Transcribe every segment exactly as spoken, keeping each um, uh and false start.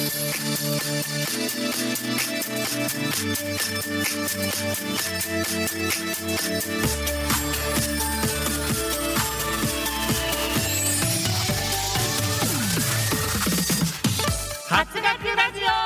発学ラジオ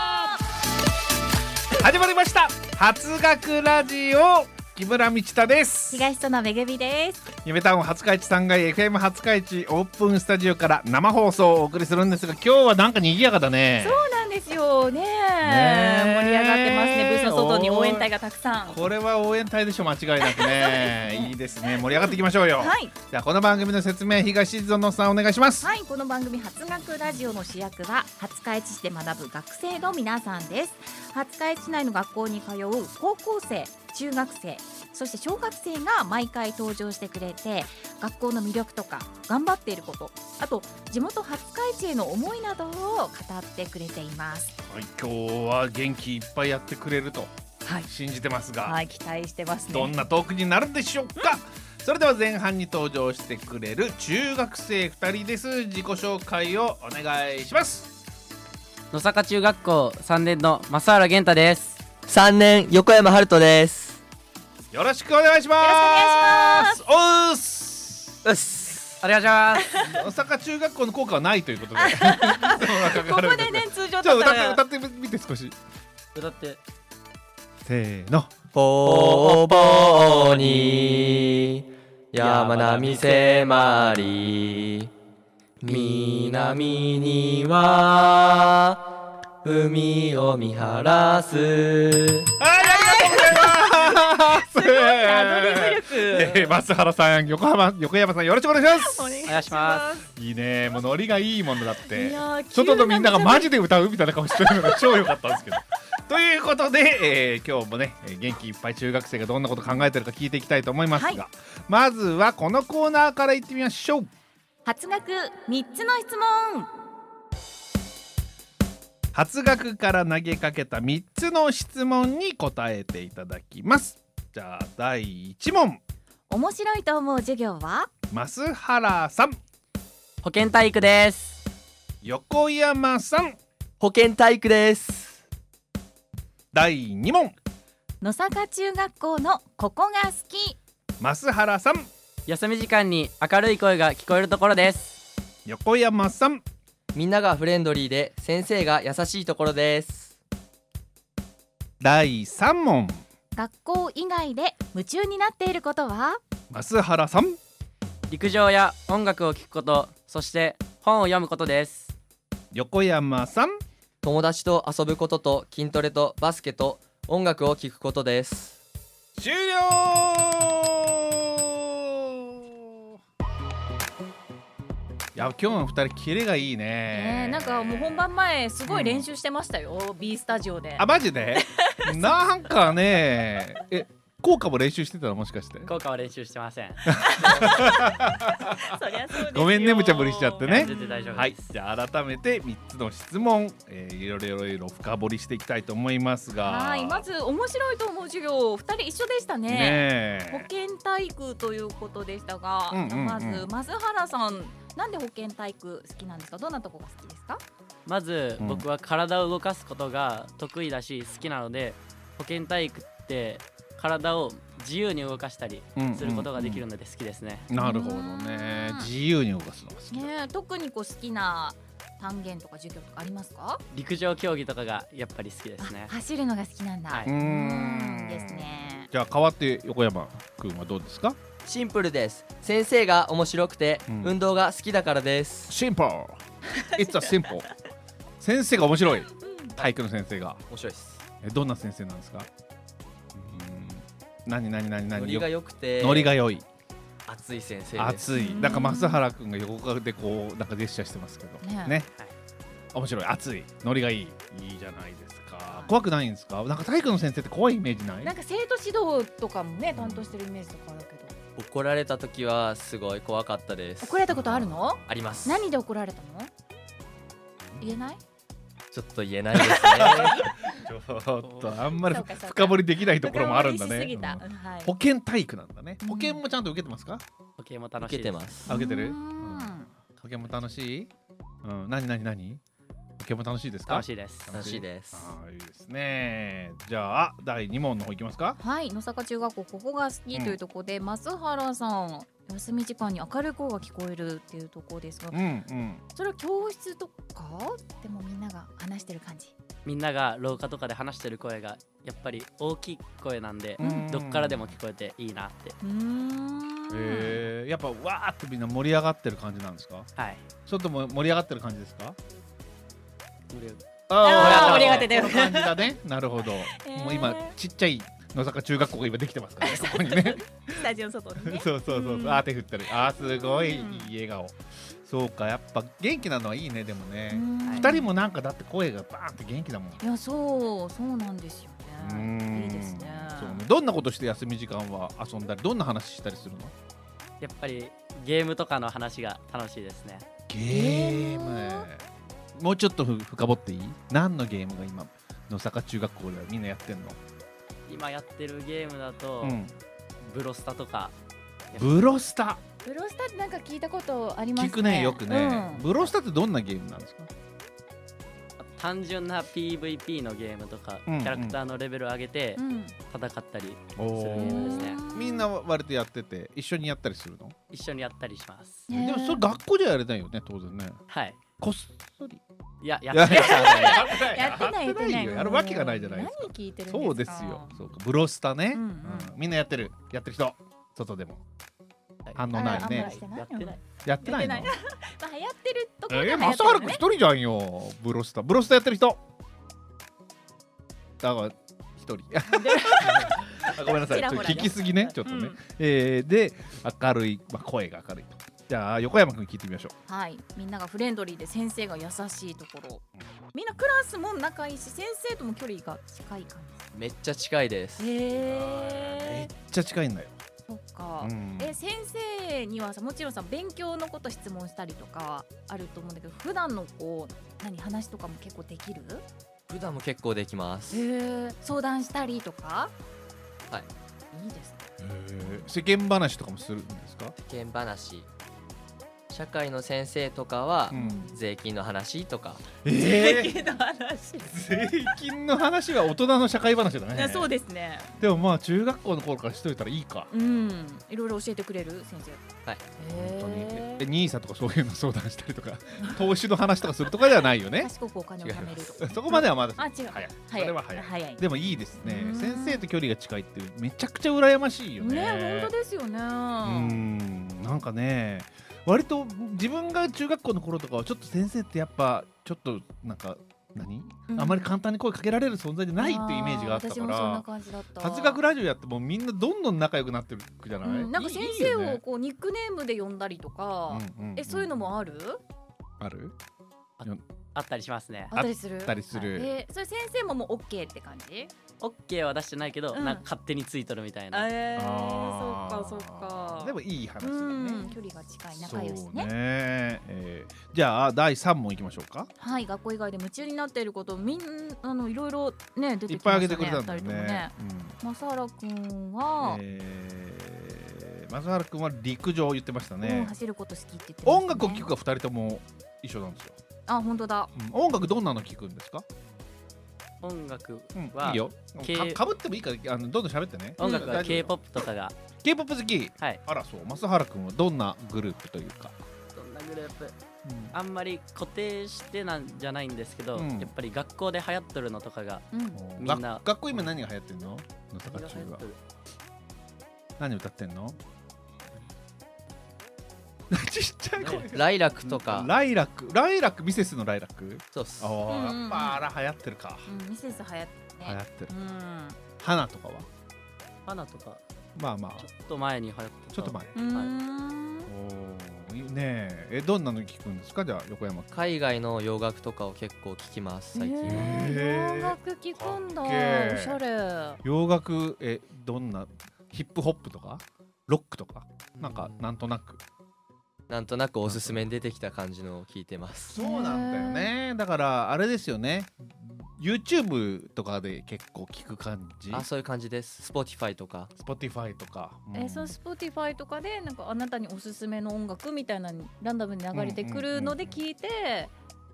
始まりました。発学ラジオ、木村道太です。 東園めぐみです。 夢タウン廿日市さんがい エフエム 廿日市オープンスタジオから生放送をお送りするんですが、今日はなんか賑やかだね。 そうなんですよ ね, ね盛り上がってますね。ブースの外に応援隊がたくさん。 これは応援隊でしょ、間違いなくねいいですね、盛り上がっていきましょうよ。 はい、 じゃあこの番組の説明、東園さんお願いします。 はい、この番組発学ラジオの主役は廿日市市で学ぶ学生の皆さんです。廿日市市内の学校に通う高校生、中学生、そして小学生が毎回登場してくれて、学校の魅力とか頑張っていること、あと地元廿日市への思いなどを語ってくれています。 はい、今日は元気いっぱいやってくれるとはい、 信じてますが、 はい、期待してますね。 どんなトークになるんでしょうか。それでは前半に登場してくれる中学生ふたりです。自己紹介をお願いします。 野坂中学校さんねんの増原健太です。 さんねん横山春人です。 よろしくお願いします。 よろしくお願いします。 おーっすうっす、お願いします野坂中学校の効果はないということでここでね、通常ちょだったらっと歌って歌ってみて少し。 歌ってせーの。 ぼーぼーに山並み迫り、南には海を見晴らす。 はい、ありがとうございますすごいアドリブ力。 えー、増原さん、横浜、横山さん、よろしくお願いします。 お願いお願いしますいいね、もうノリがいいものだって。 いやー、 外のみんながマジでで歌うみたいな顔してるのが超良かったんですけどということで、えー、今日もね、元気いっぱい中学生がどんなこと考えてるか聞いていきたいと思いますが、 はい、 まずはこのコーナーからいってみましょう。 発学みっつの質問。 発学から投げかけたみっつの質問に答えていただきます。じゃあだいいち問、 面白いと思う授業は？ 増原さん。 保健体育です。 横山さん。 保健体育です。 だいに問、 野坂中学校のここが好き。 増原さん。 休み時間に明るい声が聞こえるところです。 横山さん。 みんながフレンドリーで先生が優しいところです。 だいさん問、 学校以外で夢中になっていることは？ 増原さん。 陸上や音楽を聴くこと、そして本を読むことです。 横山さん。 友達と遊ぶことと筋トレとバスケと音楽を聴くことです。 終了。いや、今日のふたりキレがいいね。 ねえ、なんかもう本番前すごい練習してましたよ、うん、B スタジオで。 あ、マジでなんかね、え、効果も練習してたの、もしかして。 効果は練習してませんそりゃそうですよ。 ごめんね、無茶ぶりしちゃってね。 全然大丈夫です。 はい、じゃあ改めてみっつの質問、えー、いろいろいろ深掘りしていきたいと思いますが、 はい、まず面白いと思う授業ふたり一緒でしたね。 ね保健体育ということでしたが、 うんうんうん、 まず増原さん、なんで保健体育好きなんですか？どんなとこが好きですか？ まず、 うん、 僕は体を動かすことが得意だし好きなので、保健体育って体を自由に動かしたりすることができるので好きですね。 うんうんうん、なるほどね。自由に動かすのが好きだ、 ね、特にこう好きな単元とか授業とかありますか？ 陸上競技とかがやっぱり好きですね。 走るのが好きなんだ、 はい、 うーんですね。 じゃあ代わって横山くんはどうですか？ シンプルです。先生が面白くて、 うん、 運動が好きだからです。 シンプルIt's a simple 先生が面白い、体育の先生が面白いです。 え、どんな先生なんですか？何何何何ノリが良くてノリが良い熱い先生です。 熱い。なんか増原くんが横でこうなんかジェスチャーしてますけどね、ね、はい、面白い、熱い、ノリがいい、いいじゃないですか。怖くないんですか？なんか体育の先生って怖いイメージない？ なんか生徒指導とかもね担当してるイメージとかあるけど、 怒られた時はすごい怖かったです。 怒られたことあるの？ あります。 何で怒られたの？言えない？ ちょっと言えないですねちょっとあんまり深掘りできないところもあるんだね。 うんはい、 保健体育なんだね。保健もちゃんと受けてますか？ 保健も楽しいです。 受けてます。 あ、受けてる？うん、保健も楽しい？うん、何何何？ ポケモン楽しいですか？ 楽しいです。 楽しいです。 あーいいですね。じゃあだいに問の方いきますか。 はい、野坂中学校ここが好きというところで、うん、増原さん休み時間に明るい声が聞こえるっていうところですが、 うんうん、 それは教室とかでもみんなが話してる感じ？ みんなが廊下とかで話してる声がやっぱり大きい声なんで、うん、どっからでも聞こえていいなって。 うーん、 えー、やっぱわーってみんな盛り上がってる感じなんですか？ はい。 ちょっとも盛り上がってる感じですか？ あー盛り上がってたよこの感じだね。なるほど、えー、もう今ちっちゃい野坂中学校が今できてますからね、ここにねスタジオの外にねそうそうそう、うん、あー手振ったり、あーすごいいい笑顔。そうか、やっぱ元気なのはいいね。でもね、ふたりもなんかだって声がバーンって元気だもん。 いや、そうそうなんですよね。いいですね。 そうね。どんなことして休み時間は遊んだり、どんな話したりするの？ やっぱりゲームとかの話が楽しいですね。 ゲーム、もうちょっと深掘っていい？何のゲームが今野坂中学校ではみんなやってんの？ 今やってるゲームだと、うん、ブロスタとか。 ブロスタブロスタってなんか聞いたことありますね。 聞くね、よくね、うん、ブロスタってどんなゲームなんですか？ 単純な ピーブイピー のゲームとか、うんうん、キャラクターのレベルを上げて戦ったりするゲームですね、 うん、みんな割とやってて一緒にやったりするの？ 一緒にやったりします。 でもそれ学校じゃやれないよね、当然ね。 はい。 こっそりいや、やってないやってないやってないよ。やるわけがないじゃないですか。 何聞いてるんですか？ そうですよ。そうか、ブロスタね、うんうんうん、みんなやってるやってる人、外でも反応ないね。 やってない。 やってないの？ まあ流行ってるところでえー、正原くん一人じゃんよ。ブロスタ、ブロスタやってる人。だから一人。ごめんなさい。ちょっと聞きすぎね。ちょっとね。うん、えー、で明るい、まあ、声が明るいと。じゃあ横山くん聞いてみましょう。はい。みんながフレンドリーで先生が優しいところ。うん、みんなクラスも仲いいし先生とも距離が近い感じ。 めっちゃ近いです。 へー。 めっちゃ近いんだよ。 そっか、うん、え先生にはさ、もちろんさ勉強のこと質問したりとかあると思うんだけど、普段のこう何話とかも結構できる？ 普段も結構できます。 へー。相談したりとか？ はい、 いいですね。 へー。世間話とかもするんですか？ 世間話、社会の先生とかは、うん、税金の話とか、 えー、 税金の話税金の話は大人の社会話だね。 そうですね。 でもまあ中学校の頃からしといたらいいか。 うん、いろいろ教えてくれる先生。 はい、 本当に。え、ニーサとかそういうの相談したりとか投資の話とかするとかではないよね。 賢くお金を貯めるとかそこまではまだ。 あ、違う。 早い。 早い。 それは早い。 早い。 でもいいですね。先生と距離が近いってめちゃくちゃ羨ましいよね。 ね、本当ですよね。 うん、なんかね、割と自分が中学校の頃とかはちょっと先生ってやっぱちょっとなんか何、うん、あまり簡単に声かけられる存在じゃないっていうイメージがあったから、雑学ラジオやってもみんなどんどん仲良くなってるじゃない、うん、 なんか先生をこうニックネームで呼んだりとか、うんうんうん、えそういうのもある？ ある？ あ, あったりしますね。 あったりする？ あったりする、 はい、えー、それ先生ももう OK って感じ？ OK は出してないけど、うん、なんか勝手についとるみたいな。 えー、そっかそっか。 でもいい話だね。 距離が近い仲良しね。 そうね、えー、じゃあだいさん問いきましょうか。 はい、学校以外で夢中になっていることみんあのいろいろね出てきましたね。 いっぱいあげてくれたんだよね。 ね、うん、正原くんは、 えー、正原くんは陸上言ってましたね。 うん、走ること好きって言ってましたね。 音楽を聴くがふたりとも一緒なんですよ。 あ、本当だ、 うん、音楽どんなの聴くんですか？ 音楽は、うん、いいよ。か, かぶってもいいからあのどんどん喋ってね。 音楽は K-ポップ とかが K-ポップ 好き、 はい、 あらそう。正原くんはどんなグループというか？ どんなグループ、うん、あんまり固定してなんじゃないんですけど、うん、やっぱり学校で流行っとるのとかが、うん、みんな学校今何が流行ってんの？野坂中は何歌ってんの？ちっちゃい声、 ライラックとか。 ライラック、ライラック、ミセスのライラック。 そうっす。 ああ、やっぱあら流行ってるか。 うん、ミセス流行ってね。 流行ってる。花とかは？ 花とか。 まあまあ。 ちょっと前に流行ってた。 ちょっと前。 はい。 おお、いいね。え、どんなの聞くんですか？じゃあ横山。 海外の洋楽とかを結構聞きます最近。 洋楽聞くんだ。おしゃれ。 洋楽、え、どんなヒップホップとかロックとかなんかなんとなく。 なんとなくおすすめに出てきた感じのを聞いてます。 そうなんだよね。だからあれですよね。YouTube とかで結構聞く感じ。 あ、そういう感じです。Spotify とか。 Spotify とか。 うん、え、そう Spotify とかでなんかあなたにおすすめの音楽みたいなのランダムに流れてくるので聞いて、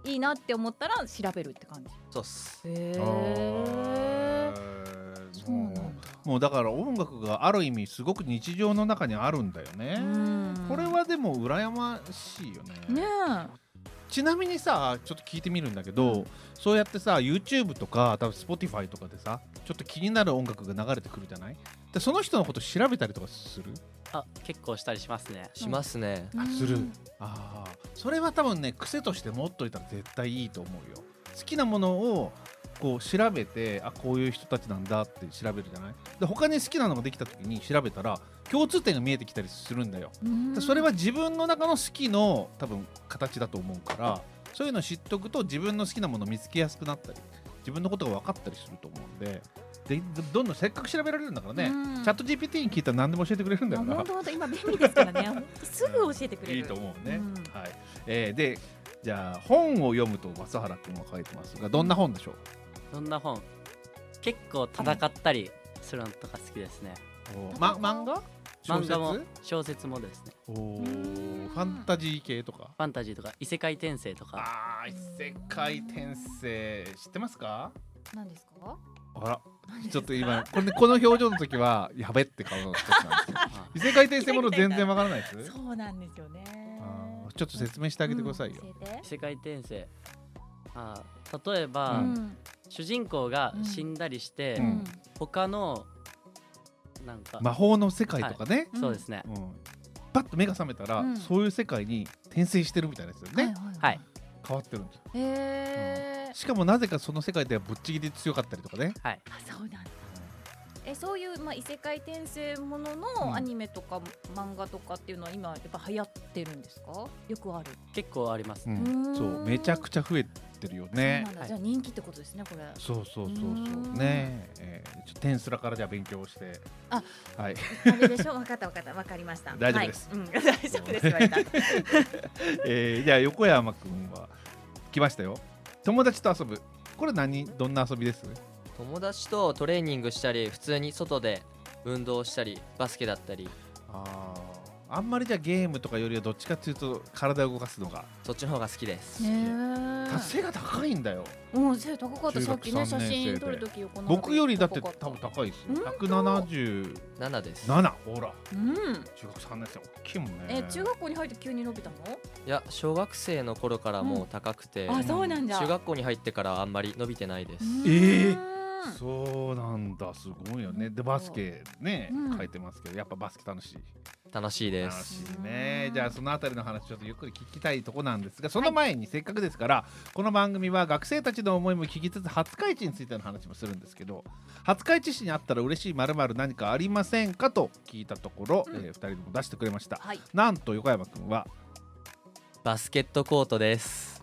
いいなって思ったら調べるって感じ。 そうっす。 へあえ。 ーそうなんだ。 もうだから音楽がある意味すごく日常の中にあるんだよね。 うんこれはでも羨ましいよね。 ねちなみにさちょっと聞いてみるんだけど、うん、そうやってさ YouTube とか多分 Spotify とかでさちょっと気になる音楽が流れてくるじゃない。でその人のこと調べたりとかする？ あ、結構したりしますね。 しますね。 あ、する。ああ、それは多分ね癖として持っといたら絶対いいと思うよ。好きなものをこう調べて、あ、こういう人たちなんだって調べるじゃない。で他に好きなのができた時に調べたら共通点が見えてきたりするんだよ。でそれは自分の中の好きの多分形だと思うから、そういうのを知っておくと自分の好きなものを見つけやすくなったり自分のことが分かったりすると思うんで、でどんどんせっかく調べられるんだからね、チャット ジーピーティー に聞いたら何でも教えてくれるんだよな。 本当本当今便利ですからねすぐ教えてくれる、 いいと思うね、 うん、 はい。えー、でじゃあ本を読むと松原君は書いてますが、どんな本でしょう？ どんな本？結構戦ったりするのとか好きですね。 ま、漫画？ 漫画も小説もですね。 おー、ファンタジー系とか？ ファンタジーとか異世界転生とか。 あー、異世界転生知ってますか？ 何ですか？ あら、ちょっと今これ、ね、この表情の時はやべって顔の人なんですよ異世界転生もの全然わからないです。 そうなんですよね。 あ、ちょっと説明してあげてくださいよ、 うん、 異世界転生、あ、例えば、 うん、 主人公が死んだりして、うん、他のなんか魔法の世界とかね、 はい、そうですね、 うん、パッと目が覚めたら、うん、そういう世界に転生してるみたいなですよね、はいはいはい、変わってるんですよ。へー、うん、しかもなぜかその世界ではぶっちぎり強かったりとかね、 はい、 あ、そうなんだ。え、そういう、まあ、異世界転生もののアニメとか、うん、漫画とかっていうのは今やっぱ流行ってるんですか？よくある？ 結構ありますね、 うん、そうめちゃくちゃ増えてるよね。 そうなんだ、じゃあ人気ってことですねこれ。 そうそうそうそうね、えー、ちょっとテンスラからじゃあ勉強して、 あ、 はい、 あれでしょ。分かった分かった分かりました。 大丈夫です、 はい、うん、大丈夫です言われたえー、じゃあ横山くんは来ましたよ。友達と遊ぶ、これ何どんな遊びです？ 友達とトレーニングしたり普通に外で運動したりバスケだったり。 ああ、あんまりじゃあゲームとかよりはどっちかっていうと体を動かすのがそっちの方が好きです。 背が高いんだよ。 うん、背高かった。さっきね写真撮るとき横僕よりだって多分高いですよ。ひゃくななじゅうななです。 なな、ほら、 うん、 中学さんねん生大きいもんね。 え、中学校に入って急に伸びたの？ いや、小学生の頃からもう高くて、 うん、あ、そうなんだ。 中学校に入ってからあんまり伸びてないです。 えーそうなんだ、すごいよね。でバスケね、うん、書いてますけど、やっぱバスケ楽しい？ 楽しいです。 楽しいね。じゃあそのあたりの話ちょっとゆっくり聞きたいとこなんですが、その前にせっかくですから、はい、この番組は学生たちの思いも聞きつつ廿日市についての話もするんですけど、廿日市市にあったら嬉しい〇〇何かありませんかと聞いたところ、うん、えー、ふたりでも出してくれました、はい、なんと横山くんはバスケットコートです。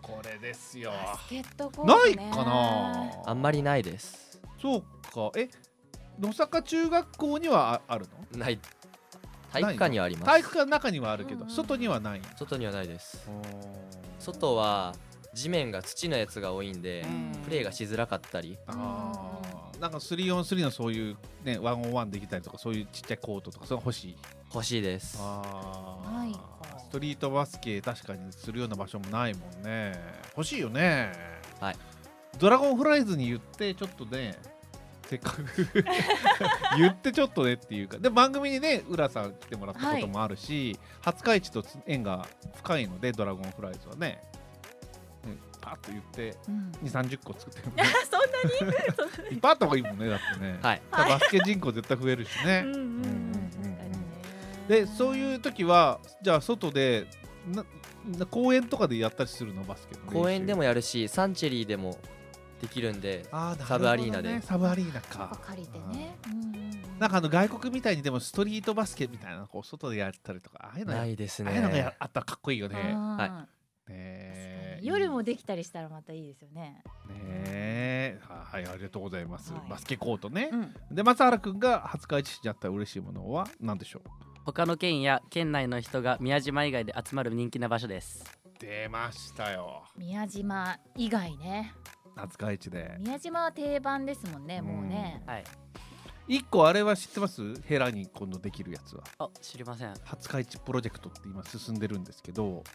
これですよ。 バスケットコート、ね、 ないかな。 あんまりないです。 そうか。え、野坂中学校にはあるの？ ない。体育館にはあります。 体育館の中にはあるけど、外にはない。 外にはないです。外は地面が土のやつが多いんで、プレーがしづらかったり。 ああ、なんか スリーオンスリー のそういうね、ワンオンワンできたりとか、そういうちっちゃいコートとか、それ欲しい。 欲しいです。 ああ、 ないか。 ストリートバスケ確かにするような場所もないもんね。欲しいよね。 はい。 ドラゴンフライズに言ってちょっとね、せっかく言ってちょっとねっていうか、で番組にね浦さん来てもらったこともあるし、はい、廿日市と縁が深いのでドラゴンフライズはね、ねパッと言って、うん、にじゅうさんじゅっこ作ってる、ね、 そんなにいっぱいあった方がいいもんね。だってね、 はい、 バスケ人口絶対増えるしね。でそういう時はじゃあ外でなな公園とかでやったりするの？バスケの公園でもやるし、サンチェリーでもできるんで、あ、ね、サブアリーナで。 サブアリーナか。 借りてね。 なんかあの外国みたいにでもストリートバスケみたいなこう外でやったりとか、ああいうのないですね。 ああいうのがあったらかっこいいよね。 はい。ね、夜もできたりしたらまたいいですよね。 ね、はい、ありがとうございます。はい、バスケコートね。 うん、 で松原くんが廿日市市にあったら嬉しいものは何でしょう？ 他の県や県内の人が宮島以外で集まる人気な場所です。 出ましたよ。 宮島以外ね。 廿日市で宮島は定番ですもんね、もうね。 はい。 一個あれは知ってます？ヘラに今度できるやつは。 あ、知りません。 廿日市プロジェクトって今進んでるんですけど、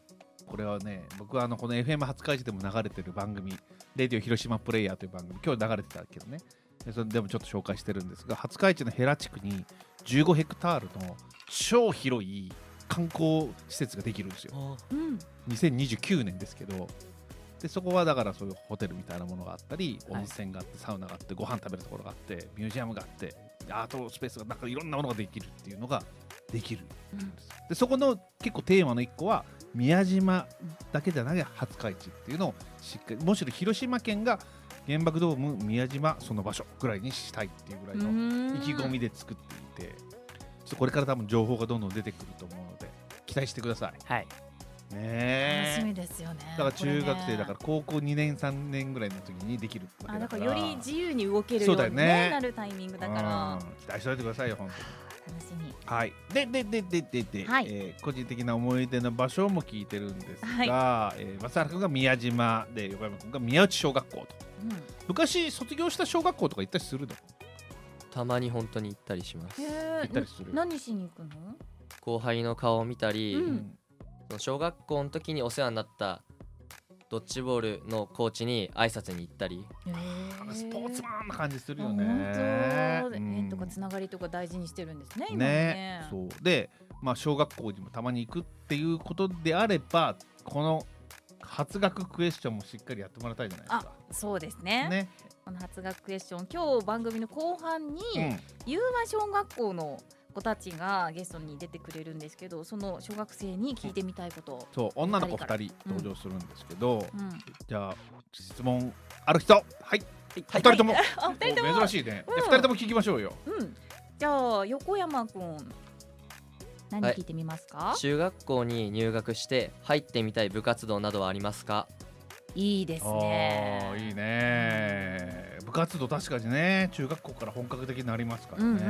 これはね、僕はあのこの エフエム 初開示でも流れてる番組、レディオ広島プレイヤーという番組、今日流れてたけどね、それでもちょっと紹介してるんですが、廿日市のヘラ地区にじゅうごヘクタールの超広い観光施設ができるんですよ。 うん、 にせんにじゅうきゅうねんですけど、でそこはだからそういうホテルみたいなものがあったり、温泉があって、サウナがあって、ご飯食べるところがあって、ミュージアムがあって、アートスペースがなんかいろんなものができるっていうのができる、うん、でそこの結構テーマの一個は宮島だけじゃなくて廿日市っていうのをしっかり、むしろ広島県が原爆ドーム宮島その場所ぐらいにしたいっていうぐらいの意気込みで作っていて、ちょっとこれから多分情報がどんどん出てくると思うので期待してください。 はいね、 楽しみですよね。 だから中学生だから高校にねんさんねんぐらいの時にできるわけだから、 あだからより自由に動けるように、ねね、なるタイミングだから、 期待しておいてくださいよ本当に。 楽しみ。 はい。でででででで、はい、えー、個人的な思い出の場所も聞いてるんですが、はい、えー、松原君が宮島で横山君が宮内小学校と、うん、昔卒業した小学校とか行ったりするの？ たまに本当に行ったりします。 行ったりする。何しに行くの？ 後輩の顔を見たり、うん、小学校の時にお世話になったドッジボールのコーチに挨拶に行ったり、 スポーツマンな感じするよね。 本当、縁とかつながりとか大事にしてるんですね。今ね。 ねそうで、まあ小学校にもたまに行くっていうことであれば、この初学クエスチョンもしっかりやってもらいたいじゃないですか。 あ、そうですね。ね、この初学クエスチョン、今日番組の後半に、うん、ゆうま小学校の子たちがゲストに出てくれるんですけど、その小学生に聞いてみたいこと、うん、そう女の子ふたり登場するんですけど、うん、じゃあ質問ある人、はい、はい、ふたりとも、 はい、人とも珍しいね、うん、ふたりとも聞きましょうよ、 うん、じゃあ横山くん何聞いてみますか？ はい、中学校に入学して入ってみたい部活動などはありますか？ いいですね。 あ、いいね。部活動確かにね、中学校から本格的になりますからね。うんうんうん、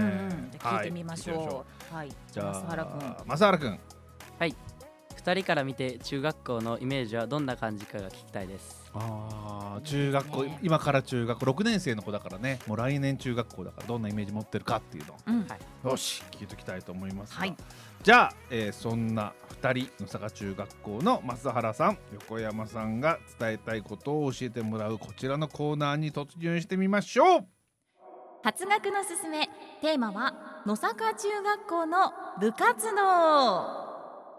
聞いてみましょう。はい、 じゃあ増原君。 増原君。 はい。二人から見て中学校のイメージはどんな感じかが聞きたいです。 ああ、中学校、ね、今から中学校ろくねん生の子だからね、もう来年中学校だからどんなイメージ持ってるかっていうのを、うん、よし聞いておきたいと思いますが、はい、じゃあ、えー、そんなふたりの佐賀中学校の増原さん、横山さんが伝えたいことを教えてもらうこちらのコーナーに突入してみましょう。 初学のすすめ、テーマは野坂中学校の部活動。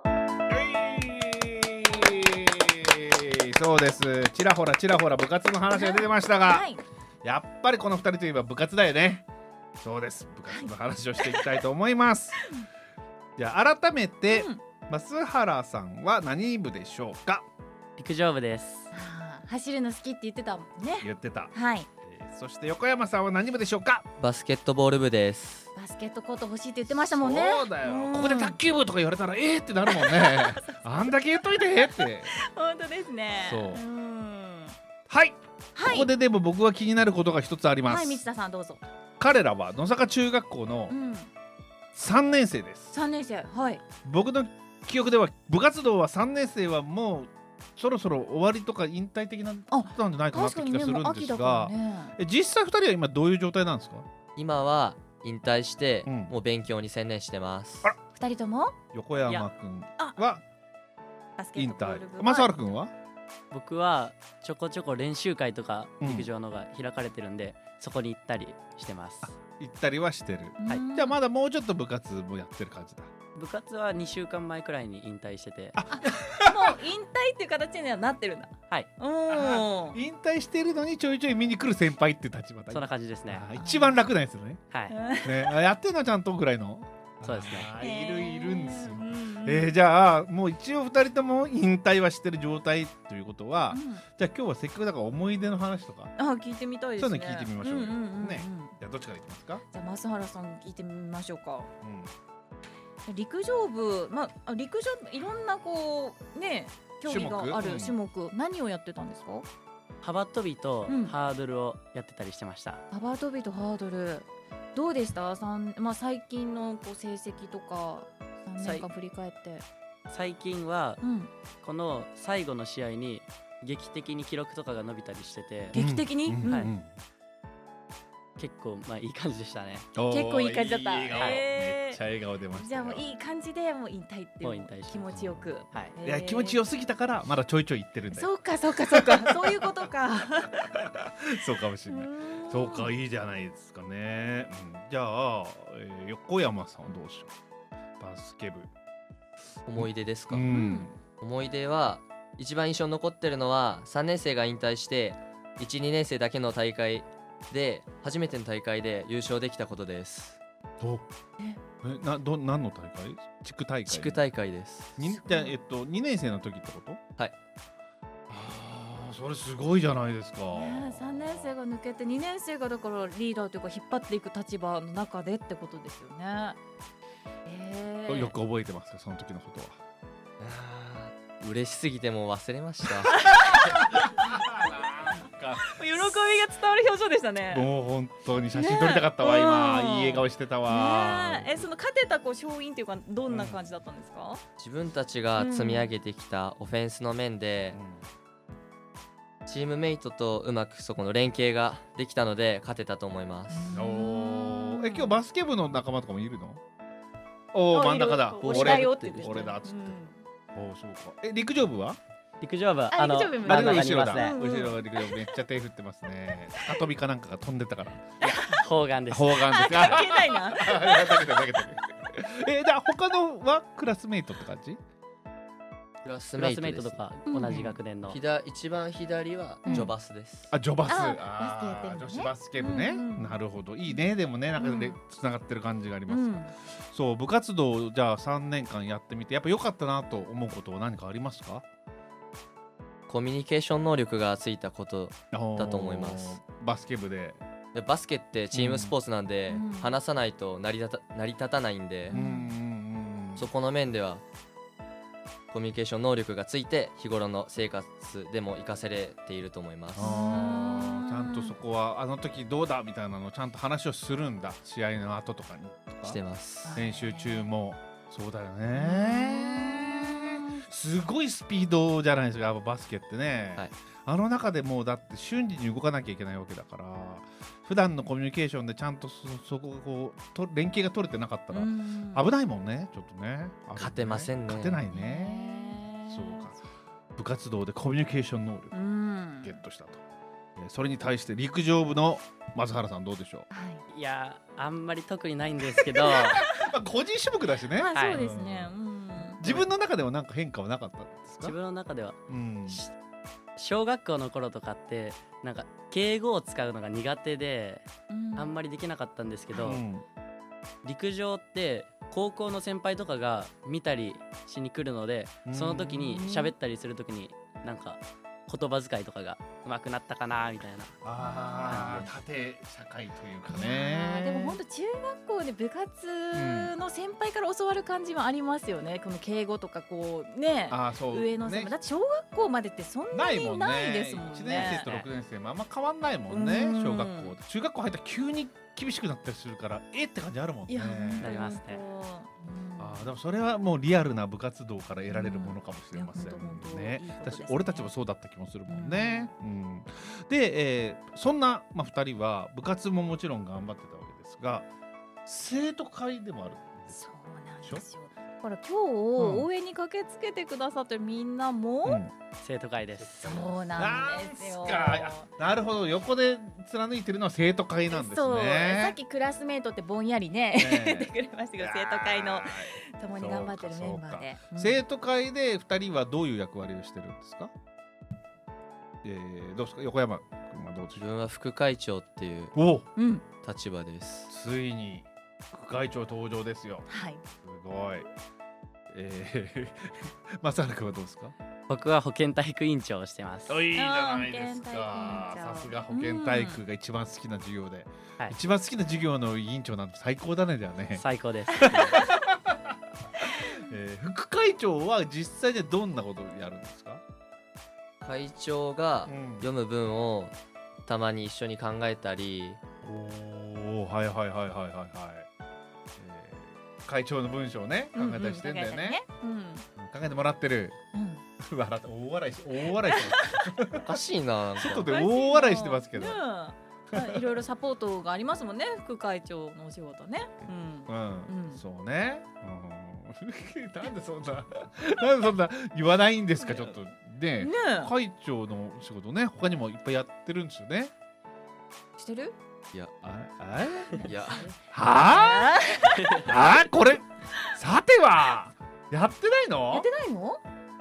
そうです、ちらほらちらほら部活の話が出てましたが、はい、やっぱりこのふたりといえば部活だよね。そうです、部活の話をしていきたいと思いますじゃあ改めて、うん、増原さんは何部でしょうか？ 陸上部です。 あ、走るの好きって言ってたもんね。 言ってた。 はい、 えー、そして横山さんは何部でしょうか？ バスケットボール部です。 バスケットコート欲しいって言ってましたもんね。 そうだよ、ここで卓球部とか言われたらえーってなるもんねあんだけ言っといてって本当ですね。 そう、うん、はい、はい、ここででも僕は気になることが一つあります。 はい、道田さんどうぞ。 彼らは野坂中学校のさんねん生です、 うん、さんねん生、はい。 僕の記憶では部活動はさんねん生はもうそろそろ終わりとか引退的なことなんじゃないかなって気がするんですが、ね、え実際ふたりは今どういう状態なんですか？ 今は引退して、うん、もう勉強に専念してます。 あら、 ふたりとも？ 横山くんは引退、増原くんは？ 僕はちょこちょこ練習会とか陸上のが開かれてるんで、うん、そこに行ったりしてます。 行ったりはしてる、はい、じゃあまだもうちょっと部活もやってる感じだ。 部活はにしゅうかんまえくらいに引退してて、 あもう引退っていう形にはなってるんだ。 はい、 お引退してるのにちょいちょい見に来る先輩っていう立場だ。 そんな感じですね。 一番楽なやつね。 はい、 ね、やってんのちゃんとぐらいの。 そうですね。いるいるんですよ。えー、じゃあもう一応ふたりとも引退はしてる状態ということは、うん、じゃあ今日はせっかくだから思い出の話とか、 あ聞いてみたいですね。 そういうの聞いてみましょうよ、うんうんうんうん、ね。じゃあどっちからいきますか？ じゃあ増原さん聞いてみましょうか、うん、陸上部、まあ、陸上部いろんなこうね競技がある種目、うん、何をやってたんですか？ 幅跳びとハードルをやってたりしてました、 うん、幅跳びとハードルどうでした？さん、まあ、最近のこう成績とかさんねんかん振り返って。 最近は、うん、この最後の試合に劇的に記録とかが伸びたりしてて。 劇的に、 うん、はい、 うん、 結構まあいい感じでしたね。 結構いい感じだった。 いい笑顔、めっちゃ笑顔出ました。 じゃあもういい感じでもう引退っていう気持ちよく。 はい。 いや気持ちよすぎたからまだちょいちょい言ってるんだよ。 そうかそうかそうかそういうことか。 そうかもしれない。そうかいいじゃないですかね。うん、じゃあ、えー、横山さんはどうしよう。バスケ部。 思い出ですか。 うん、 思い出は一番印象に残ってるのはさんねん生が引退していち、にねん生だけの大会で初めての大会で優勝できたことです。 おえなど何の大会？地区大会？ 地区大会です。 にじゃあえっとにねん生の時ってこと？ はい。 ああそれすごいじゃないですか。 ね、さんねん生が抜けてにねん生がだからリーダーというか引っ張っていく立場の中でってことですよね。えー、 よく覚えてますかその時のことは。 あ嬉しすぎてもう忘れました。 喜びが伝わる表情でしたね。 もう本当に写真撮りたかったわ、ね、今いい笑顔してたわ、 ね、えその勝てたこう勝因っていうかどんな感じだったんですか？うん、 自分たちが積み上げてきたオフェンスの面で、うん、チームメイトとうまくそこの連携ができたので勝てたと思います。 おえ今日バスケ部の仲間とかもいるの？お真ん中だ。 俺だよって俺だっつって、うん、おそうか。え陸上部は？ 陸上部ああの真ん中にいますね。 後ろが陸上部めっちゃ手振ってますね。高跳びかなんかが飛んでたから。 砲丸です。 砲丸です。 関係ないな。 えじゃあ他のはクラスメイトって感じ？ クラスメメイトとか同じ学年の、 うん、一番左はジョバスです、 うん、あジョバスああ、 ね、女子バスケ部ね、うんうん、なるほどいいね。でもねなんかでつながってる感じがあります、うん、そう部活動じゃあさんねんかんやってみてやっぱ良かったなと思うことは何かありますか？ コミュニケーション能力がついたことだと思います。 バスケ部ででバスケってチームスポーツなんで、うん、話さないと成り立た、成り立たないんで、うん、そこの面ではコミュニケーション能力がついて日頃の生活でも活かせれていると思います。 あちゃんとそこはあの時どうだみたいなのをちゃんと話をするんだ。試合の後とかにとかしてます。 練習中もそうだよね。すごいスピードじゃないですかバスケってね、はい、あの中でもうだって瞬時に動かなきゃいけないわけだから普段のコミュニケーションでちゃんと そ, そこがこうと連携が取れてなかったら危ないもんね。ちょっと ね, ね勝てませんね。 勝てないね。そうか部活動でコミュニケーション能力ゲットしたと。それに対して陸上部の松原さんどうでしょう？ はい、いやあんまり特にないんですけど個人種目だしね、 まあ、そうですね、うん、 自分の中では何か変化はなかったんですか？ 自分の中では、 うん、 小学校の頃とかってなんか敬語を使うのが苦手で、うん、あんまりできなかったんですけど、うん、陸上って高校の先輩とかが見たりしに来るので、うん、その時に喋ったりする時になんか言葉遣いとかが上手くなったかなみたいな。 ああ縦社会というかね。 でも本当中学校で部活の先輩から教わる感じはありますよね、うん、この敬語とかこうねあそう上の先輩、ね、だって小学校までってそんなにないですもんね。 いちねん生とろくねん生もあんま変わんないもんね、うん、小学校中学校入ったら急に厳しくなったりするからえって感じあるもんね。 いやなりますね。 あでもそれはもうリアルな部活動から得られるものかもしれませんね。私俺たちもそうだった気もするもんね、うんうん、で、えー、そんな、まあ、ふたりは部活ももちろん頑張ってたわけですが生徒会でもあるんですよ。 そうなんですよ。だから今日応援に駆けつけてくださってるみんなも、うん、 生徒会です。 そうなんですよ。 なるほど横で貫いてるのは生徒会なんですね。 そうさっきクラスメートってぼんやりね言ってくれましたけど生徒会の共に頑張ってるメンバーで、 うん、生徒会でふたりはどういう役割をしてるんですか？えー、どうですか横山君はどうですか？ 自分は副会長っていう立場です。 ついに副会長登場ですよ。 はい。 すごい。えー、松原君はどうですか？ 僕は保健体育委員長をしてます。 いいじゃないですか。さすが保健体育が一番好きな授業で、うん、一番好きな授業の委員長なんて最高だね。じゃあね最高です、 えー、副会長は実際でどんなことをやるんですか？ 会長が読む文をたまに一緒に考えたり、 うん、おーはいはいはいはいはいはい、えー、会長の文章をね考えたりしてんだよね、うんうんねうん、考えてもらってる、うん、笑って大笑いし大笑いしてますおかしいな外で大笑いしてますけど、 いろいろサポートがありますもんね、副会長のお仕事ね。 うん、うん、そうね。うん、なんでそんななんでそんな言わないんですか、ちょっとね。ね、会長の仕事ね、他にもいっぱいやってるんですよね。 してる？ いや、 あ、あ、 いや、 はあ、あ、これ、さてはやってないの？ やってないの？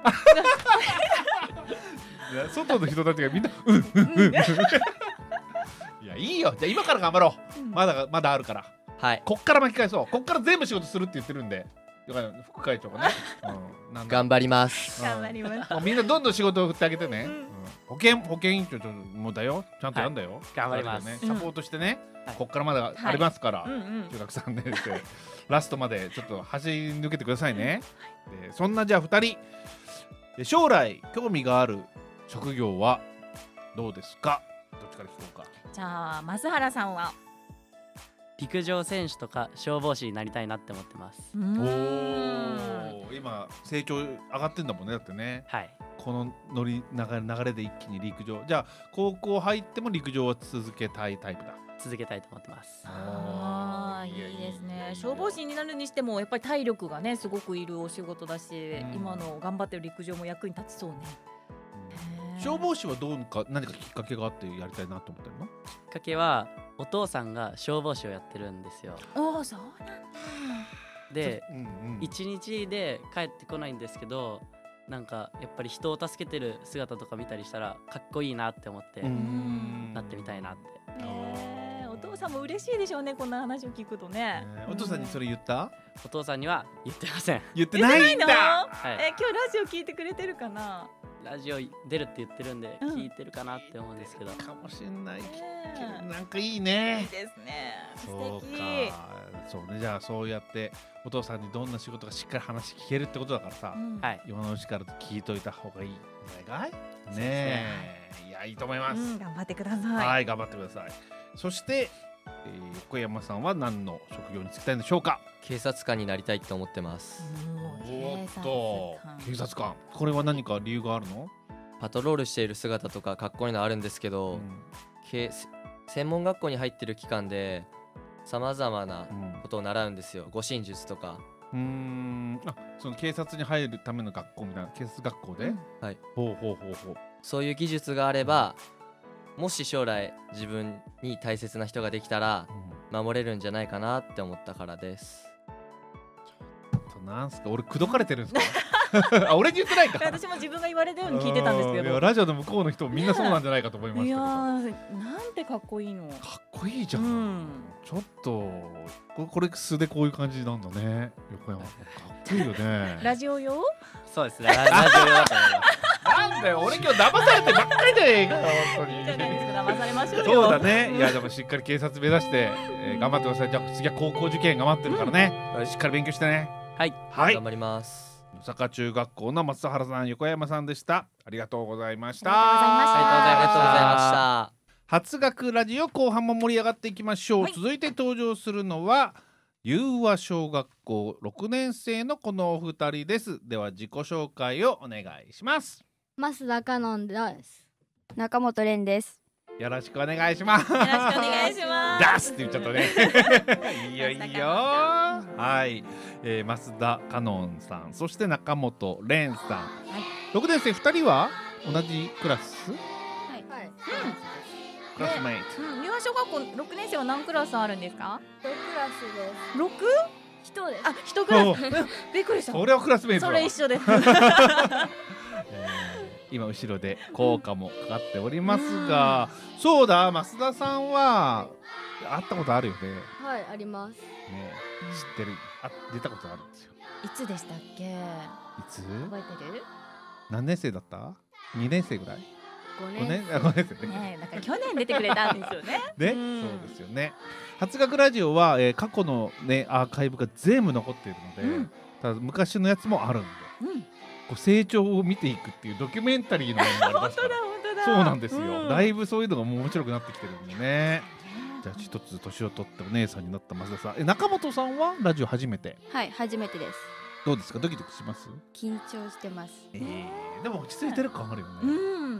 外の人たちがみんなうんうんうん。いや、いいよ。じゃあ今から頑張ろう。まだまだあるから。 はい。 こっから巻き返そう。こっから全部仕事するって言ってるんで。副会長がね。 頑張ります。 頑張ります。 みんなどんどん仕事を振ってあげてね。保健保健委員長もだよ。ちゃんとやんだよ。 頑張ります。 サポートしてね。こっからまだありますから。中学さんねん生ラストまでちょっと走り抜けてくださいね。でそんなじゃあふたり将来興味がある職業はどうですか？どっちから聞こうか。 じゃあ増原さんは陸上選手とか消防士になりたいなって思ってます。 おお、今成長上がってんだもんね、だってね。 はい。 この乗り流れ流れで一気に陸上。じゃあ高校入っても陸上は続けたいタイプだ。 続けたいと思ってます。 ああ、いいですね。消防士になるにしてもやっぱり体力がねすごくいるお仕事だし、うん、今の頑張ってる陸上も役に立ちそうね。 消防士はどうか何かきっかけがあってやりたいなと思ってるの？ きっかけはお父さんが消防士をやってるんですよ。 おお、そうなんだ。 で、うんうん、いちにちで帰ってこないんですけど、なんかやっぱり人を助けてる姿とか見たりしたらかっこいいなって思ってなってみたいなって。 えー、お父さんも嬉しいでしょうね、こんな話を聞くとね。 えー、お父さんにそれ言った？ お父さんには言ってません。 言ってないんだ。 はい、えー、今日ラジオ聞いてくれてるかな？ ラジオ出るって言ってるんで聞いてるかなって思うんですけど、 うん、かもしれない、えー、なんかいいね。 いいですね。 そうか。そうね、じゃあそうやってお父さんにどんな仕事がしっかり話聞けるってことだからさ、うん、今のうちから聞いといた方がいいんじゃないかい？ねえ、いや、いいと思います、 うん、頑張ってください。 はい、頑張ってください。そして、えー、横山さんは何の職業に就きたいんでしょうか？ 警察官になりたいと思ってます。 おっと、警察官、これは何か理由があるの？ パトロールしている姿とかかっこいいのあるんですけど、うん、専門学校に入ってる期間でさまざまなことを習うんですよ、うん、護身術とか。 うーん、あ、その警察に入るための学校みたいな、警察学校で、うん、 はい、 ほうほうほうほう。 そういう技術があれば、うん、もし将来自分に大切な人ができたら、うん、守れるんじゃないかなって思ったからです。 なんすか、俺口説かれてるんですか？あ、俺に言ってないか。 私も自分が言われたように聞いてたんですけど、 ラジオの向こうの人もみんなそうなんじゃないかと思いましたけど、いやー、なんてかっこいいの。 かっこいいじゃん、うん、ちょっとこれ素でこういう感じなんだね、横山。かっこいいよね。 ラジオ用？ そうですね、ラジオ用だと思います。 なんだよ、俺今日騙されてばっかりじゃねえかよ、本当に。 じゃないですか、騙されましょうよ。 そうだね。いや、でもしっかり警察目指して、えー、頑張ってください。じゃあ次は高校受験が待ってるからね、うん、しっかり勉強してね。 はい、 はい、頑張ります。 野坂中学校の松原さん、横山さんでした。ありがとうございました。 ありがとうございました。 初学ラジオ後半も盛り上がっていきましょう、はい、続いて登場するのは友和小学校ろくねん生のこのお二人です。では自己紹介をお願いします。 増田香音です。中本蓮です。 よろしくお願いします。 よろしくお願いします。 出すって言っちゃったね。いいよいいよ。はい、えー、増田香音さん、そして中本蓮さん、はい、ろくねん生ふたりは同じクラス？はい、はい、うん、クラスメイト。 うん、友和小学校ろくねん生は何クラスあるんですか？ ろくクラスです。 ろく？ ひとです。 あ、ひとクラス。びっくりした。 それはクラスメイトだ。 それ一緒です。 今後ろで効果もかかっておりますが、うん、そうだ、増田さんは会ったことあるよね。 はい、あります、 ね、知ってる。あ、出たことあるんですよ。 いつでしたっけ？いつ？ 覚えてる？ 何年生だった？にねん生ぐらい？ ごねん生。 ごねん生ね。 ね、なんか去年出てくれたんですよね。 ね、うん、そうですよね。初学ラジオは、えー、過去のねアーカイブが全部残っているので、うん、ただ昔のやつもあるんで。うん、こう成長を見ていくっていうドキュメンタリーのものがありますから。 本当だ本当だ。 そうなんですよ、うん、だいぶそういうのがもう面白くなってきてるんでね。じゃあ一つ年を取ってお姉さんになった増田さん、え中本さんはラジオ初めて？ はい、初めてです。 どうですか、ドキドキします？ 緊張してます。 えー、でも落ち着いてる感あるよね。 うん、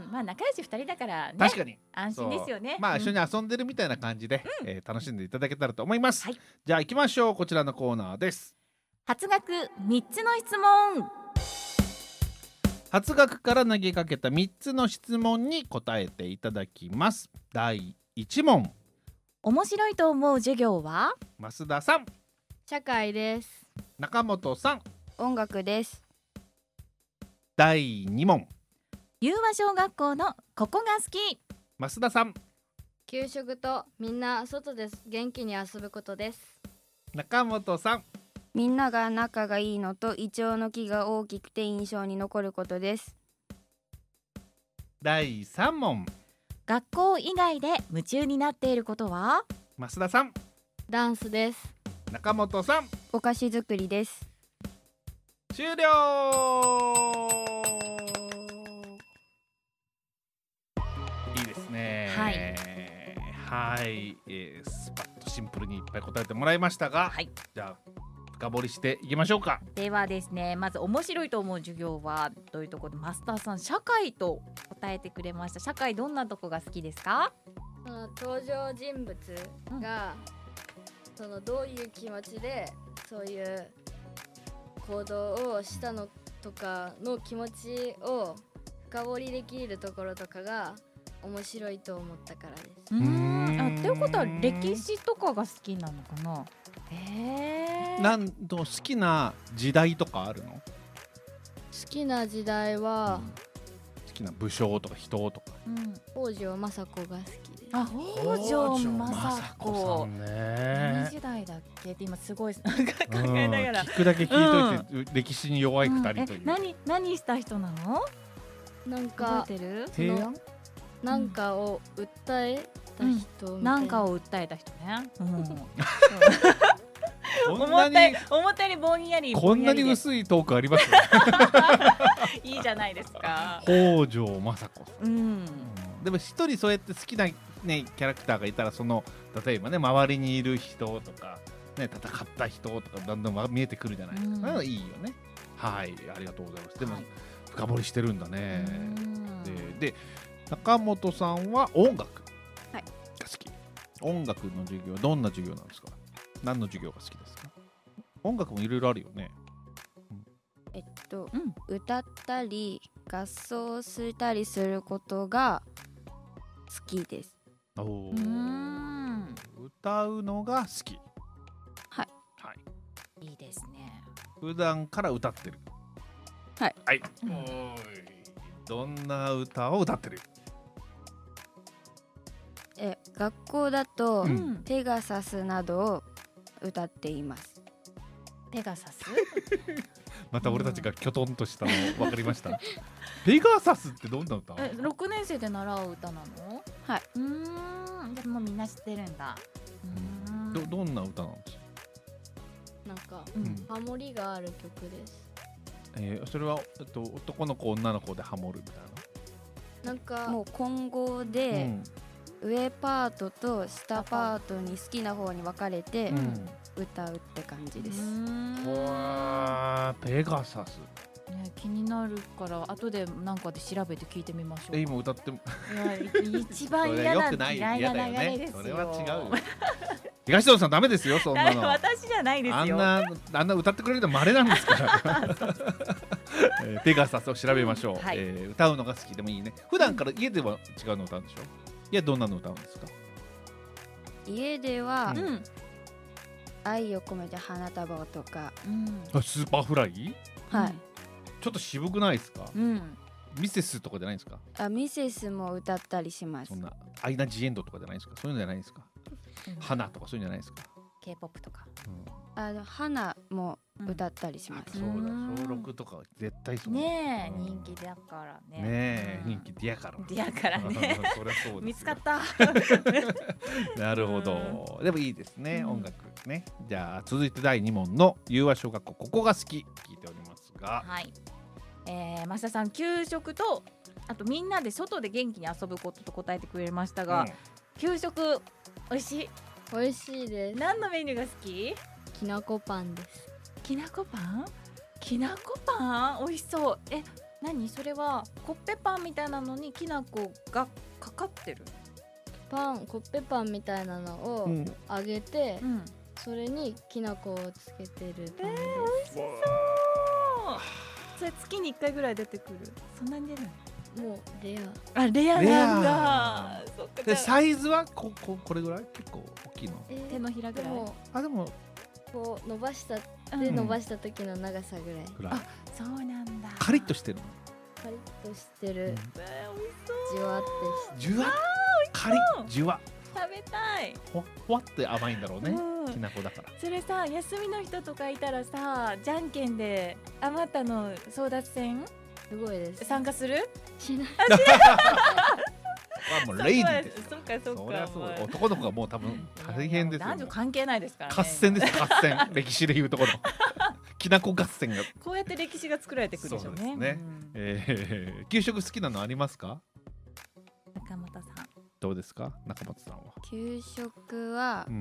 まあ仲良しふたりだからね。 確かに安心ですよね。 まあ一緒に遊んでるみたいな感じで、うん、えー、楽しんでいただけたらと思います、 はい、 じゃあ行きましょう。こちらのコーナーです。 初学みっつの質問。 初学から投げかけたみっつの質問に答えていただきます。だいいち問、 面白いと思う授業は？ 増田さん。 社会です。 中本さん。 音楽です。 だいに問、 友和小学校のここが好き。 増田さん。 給食とみんな外で元気に遊ぶことです。 中本さん。 みんなが仲がいいのとイチョウの木が大きくて印象に残ることです。 だいさん問、 学校以外で夢中になっていることは？ 増田さん。 ダンスです。 中本さん。 お菓子作りです。 終了。いいですね。 はい、 はい、えー、スパッとシンプルにいっぱい答えてもらいましたが、 はい、 じゃあ深掘りしていきましょうか。 ではですね、まず面白いと思う授業はというところで、マスターさん社会と答えてくれました。社会どんなとこが好きですか？ その登場人物が、うん、そのどういう気持ちでそういう行動をしたのとかの気持ちを深掘りできるところとかが面白いと思ったからです。 うーん、あ、ということは歴史とかが好きなのかな。へー、 なんと好きな時代とかあるの？ 好きな時代は、 うん、好きな武将とか人とか、 うん、北条政子が好きです。 あ、北条政子さんね。 何時代だっけって今すごい考えながら、 うん、聞くだけ聞いといて、うん、歴史に弱いふたりという、うん、 何何した人なの？ なんか覚えてる？ 平安？ なんかを訴えた人みたいな、 うん、なんかを訴えた人ね、うん、 こんなに思ったよりぼんやりこんなに薄いトークありますいいじゃないですか。 北条政子、 うん、 でも一人そうやって好きな、ね、キャラクターがいたら、その例えばね、周りにいる人とか、ね、戦った人とかだんだん見えてくるじゃないですか、うん、それはいいよね。はい、ありがとうございます。でも、はい、深掘りしてるんだね。で, で中本さんは音楽が好き、はい、音楽の授業はどんな授業なんですか？何の授業が好きですか？音楽もいろいろあるよね、 うん、えっと、うん、歌ったり合奏したりすることが好きです。 おー、うーん、歌うのが好き。 はい、 はい、いいですね。 普段から歌ってる。 はい、 はい、うん、おーい、どんな歌を歌ってる？ え学校だと、うん、ペガサスなどを歌っています。 ペガサスまた俺たちがきょとんとしたの分かりました。ペガサスってどんな歌？ え、ろくねん生で習う歌なの？ はい。 うーん、でもみんな知ってるんだ。 うーん、ど, どんな歌なんですか？ なんか、うん、ハモリがある曲です。 えー、それは、えっと、男の子女の子でハモるみたいな。なんかもう混合で、うん、上パートと下パートに好きな方に分かれて、うん、歌うって感じです。 わー、ペガサス、 ね、気になるから後でなんかで調べて聞いてみましょう。 え、今歌ってもいや一番嫌な嫌いな流れですよ。 それは違うよ東野さんダメですよ、そんなの。 私じゃないですよ。 あんなあんな歌ってくれるの稀なんですからえー、ペガサスを調べましょう、うん、はい、えー、歌うのが好きでもいいね。普段から家では違うの歌うんでしょ？いや、どんなの歌うんですか？ 家では、うん、愛を込めて花束をとか、 うん、あ、スーパーフライ、 はい、 ちょっと渋くないですか？ うん、 ミセスとかじゃないですか？ あ、ミセスも歌ったりします。 そんなアイナ・ジ・エンドとかじゃないですか？そういうのじゃないですか？うん、花とかそういうんじゃないですか？ ケーポップ とか、 うん、あの花も歌ったりします、 うん、そうだ、小ろくとか絶対そうねえ、人気だからね。 ねえ、うん、人気ディアからディアからねそりゃそうです見つかったなるほど、でもいいですね、うん、音楽ね。じゃあ続いてだいに問の友和小学校ここが好き聞いておりますが、 はい、えー、増田さん、給食とあとみんなで外で元気に遊ぶことと答えてくれましたが、うん、給食美味しい？ 美味しいです。 何のメニューが好き？ きなこパンです。 きなこパン？ きなこパン美味しそう。え、何それはコッペパンみたいなのにきなこがかかってるパンコッペパンみたいなのを揚げて、うん、それにきなこをつけてるパンです。 えー、美味しそう。それ月にいっかいぐらい出てくる？そんなに出ない？ もうレア。あ、レアなんだ。そっか。 でサイズはこここれぐらい？結構大きいの？ えー、手のひらぐらい。 あ、でもこう伸ばしたで伸ばした時の長さぐらい。 ぐらい。 あ、そうなんだ。 カリッとしてるの？ カリッとしてる。うん、じわってして。じわ。カリッじわ。 食べたい。 ほほわって甘いんだろうね。うん、きなこだから。 それさ、休みの人とかいたらさ、じゃんけんであまたの争奪戦すごいです。 参加する？ しない。 あ、もうレイディーです。 そうかそうか。 そりゃそう。男の子はもう多分大変ですよ。 男女関係ないですからね。 合戦です。合戦。歴史でいうところ。きなこ合戦が。 こうやって歴史が作られてくるでしょうね。 そうですね。うん、えー、給食好きなのありますか？ 中本さん。 どうですか、中本さんは？ 給食は、うんうん、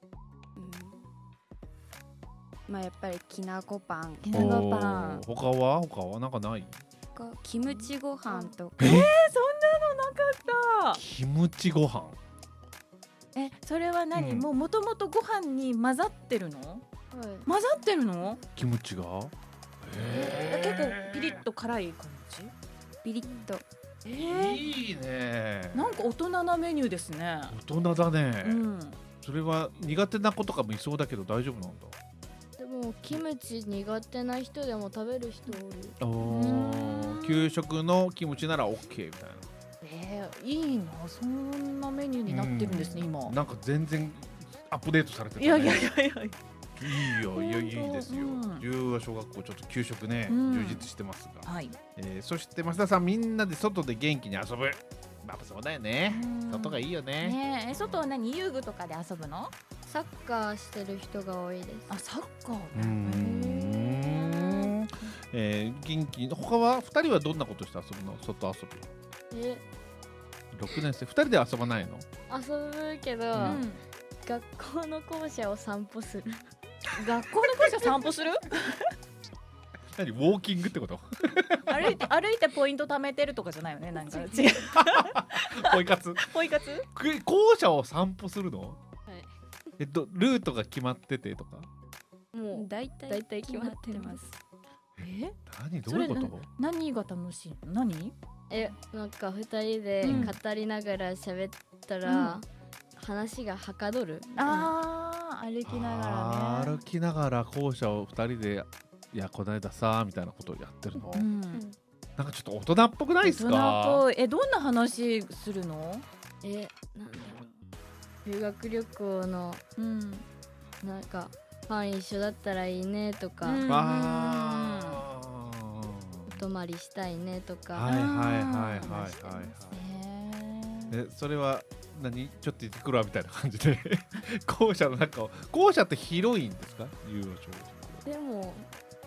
まあやっぱりきなこパン。 きなこパン。 他は他はなんかない？ キムチご飯とか。 えー、そんなのなかった。 キムチご飯。 え、それは何？うん、もう元々ご飯に混ざってるの？はい、混ざってるの？ キムチが？ えー、結構ピリッと辛い感じ？ ピリッと。 えー、 いいね。 なんか大人なメニューですね。 大人だね。 うん、 それは苦手な子とかもいそうだけど大丈夫なんだ。 でもキムチ苦手な人でも食べる人おる。 お、給食のキムチなら オーケー みたいな。 えー、いいな。そんなメニューになってるんですね、今。 なんか全然アップデートされてる、ね。 いやいやいやいや。 いいよ、いや、いいですよ。十和小学校ちょっと給食ね、うん、充実してますが、はい、えー、そして増田さん、みんなで外で元気に遊ぶ。まあそうだよね。外がいいよね。 ねえ、外は何、遊具とかで遊ぶの？ サッカーしてる人が多いです。 あ、サッカー。 うーん。えー、元気。他は二人はどんなことして遊ぶの？外遊び。 え、 六年生、二人で遊ばないの？ 遊ぶけど、うん、学校の校舎を散歩する。 学校の校舎散歩する？ 何、ウォーキングってこと？ 歩いて歩いてポイント貯めてるとかじゃないよね、なんか違う。 ポイ活？ ポイ活？ 校舎を散歩するの？はい。えっとルートが決まっててとか？ もう大体大体決まってます。 え？ 何、どういうこと？ 何が楽しいの？何？ え、なんか二人で語りながら喋ったら、うん、話がはかどる。 ああ、歩きながらね。歩きながら校舎をふたりで、いやこの間さみたいなことをやってるの、うん、なんかちょっと大人っぽくないですか？ 大人っぽい。え、どんな話するの？ え、なんだろう、修学旅行の、うん、なんかパン一緒だったらいいねとか、うん、あお泊まりしたいねとか。 はいはいはいはいはいはい。え、それは何、ちょっと行ってくるわみたいな感じで校舎の中を、校舎って広いんですか？遊和小。 でもなんか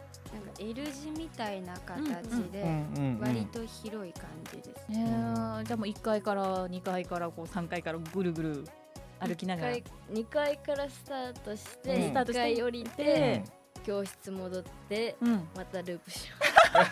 L 字みたいな形で割と広い感じですね。 じゃあもういっかいからにかいからこうさんかいからぐるぐる歩きながら、 にかいからスタートして、うん、いっかい降りて、うん、教室戻って、うん、またループしよう。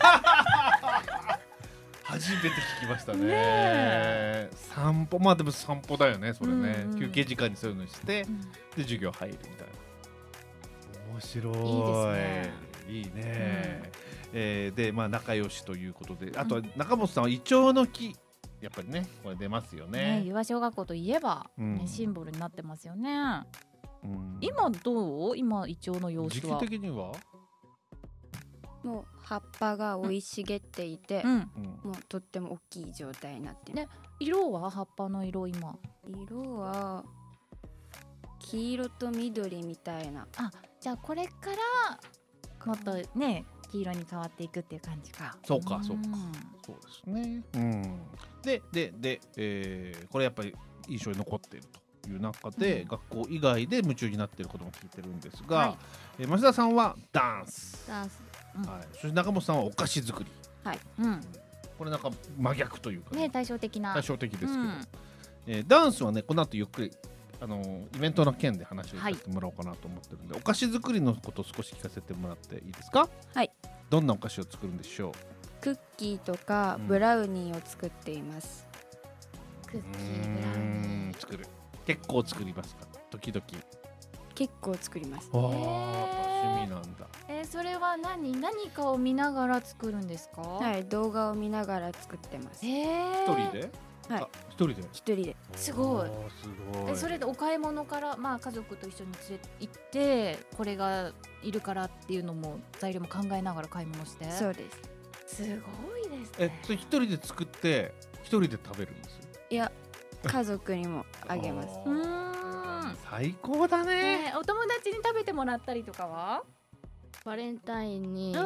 初めて聞きましたね。ね、散歩、まあでも散歩だよね、それね、うんうん、休憩時間にそういうのして、うん、で授業入るみたいな。面白い。いいですね。いいね。うん、えー、で、まあ仲良しということで、あとは中本さんはイチョウの木、やっぱりね、これ出ますよね。 ね、湯和小学校といえば、ね、うん、シンボルになってますよね。うん、今どう？今イチョウの様子は。 時期的には？ もう葉っぱが生い茂っていて、うん、もうとっても大きい状態になってる、ね、 色は葉っぱの色、今色は黄色と緑みたいな。 あ、じゃあこれからもっとね黄色に変わっていくっていう感じか。 そうかそうか、そうですね、うん、ででで、えー、これやっぱり印象に残っているという中で、うん、学校以外で夢中になっていることも聞いてるんですが、はい、えー、増田さんはダンス、 ダンス、 うん、はい、そして中本さんはお菓子作り、 はい、うん、 これなんか真逆というかね, ね対照的な対照的ですけど、うん、えー、ダンスはねこの後ゆっくりあのイベントの件で話をさせてもらおうかなと思ってるんで、はい、お菓子作りのことを少し聞かせてもらっていいですか？ はい。 どんなお菓子を作るんでしょう？ クッキーとかブラウニーを作っています、 うん、クッキーブラウニー作る。結構作りますか？時々 結構作ります。 あ、趣味なんだ。 えー、それは何何かを見ながら作るんですか？ はい、動画を見ながら作ってます。 一人で？ はい、 一人で一人で。 すごい。 すごい。 え、それでお買い物から、まあ、家族と一緒に連れて行ってこれがいるからっていうのも材料も考えながら買い物して。 そうです。 すごいですね。 え、それ一人で作って一人で食べるんです？ いや、家族にもあげます。 うーん、 最高だね、 ね。お友達に食べてもらったりとかは？ バレンタインに、 うん、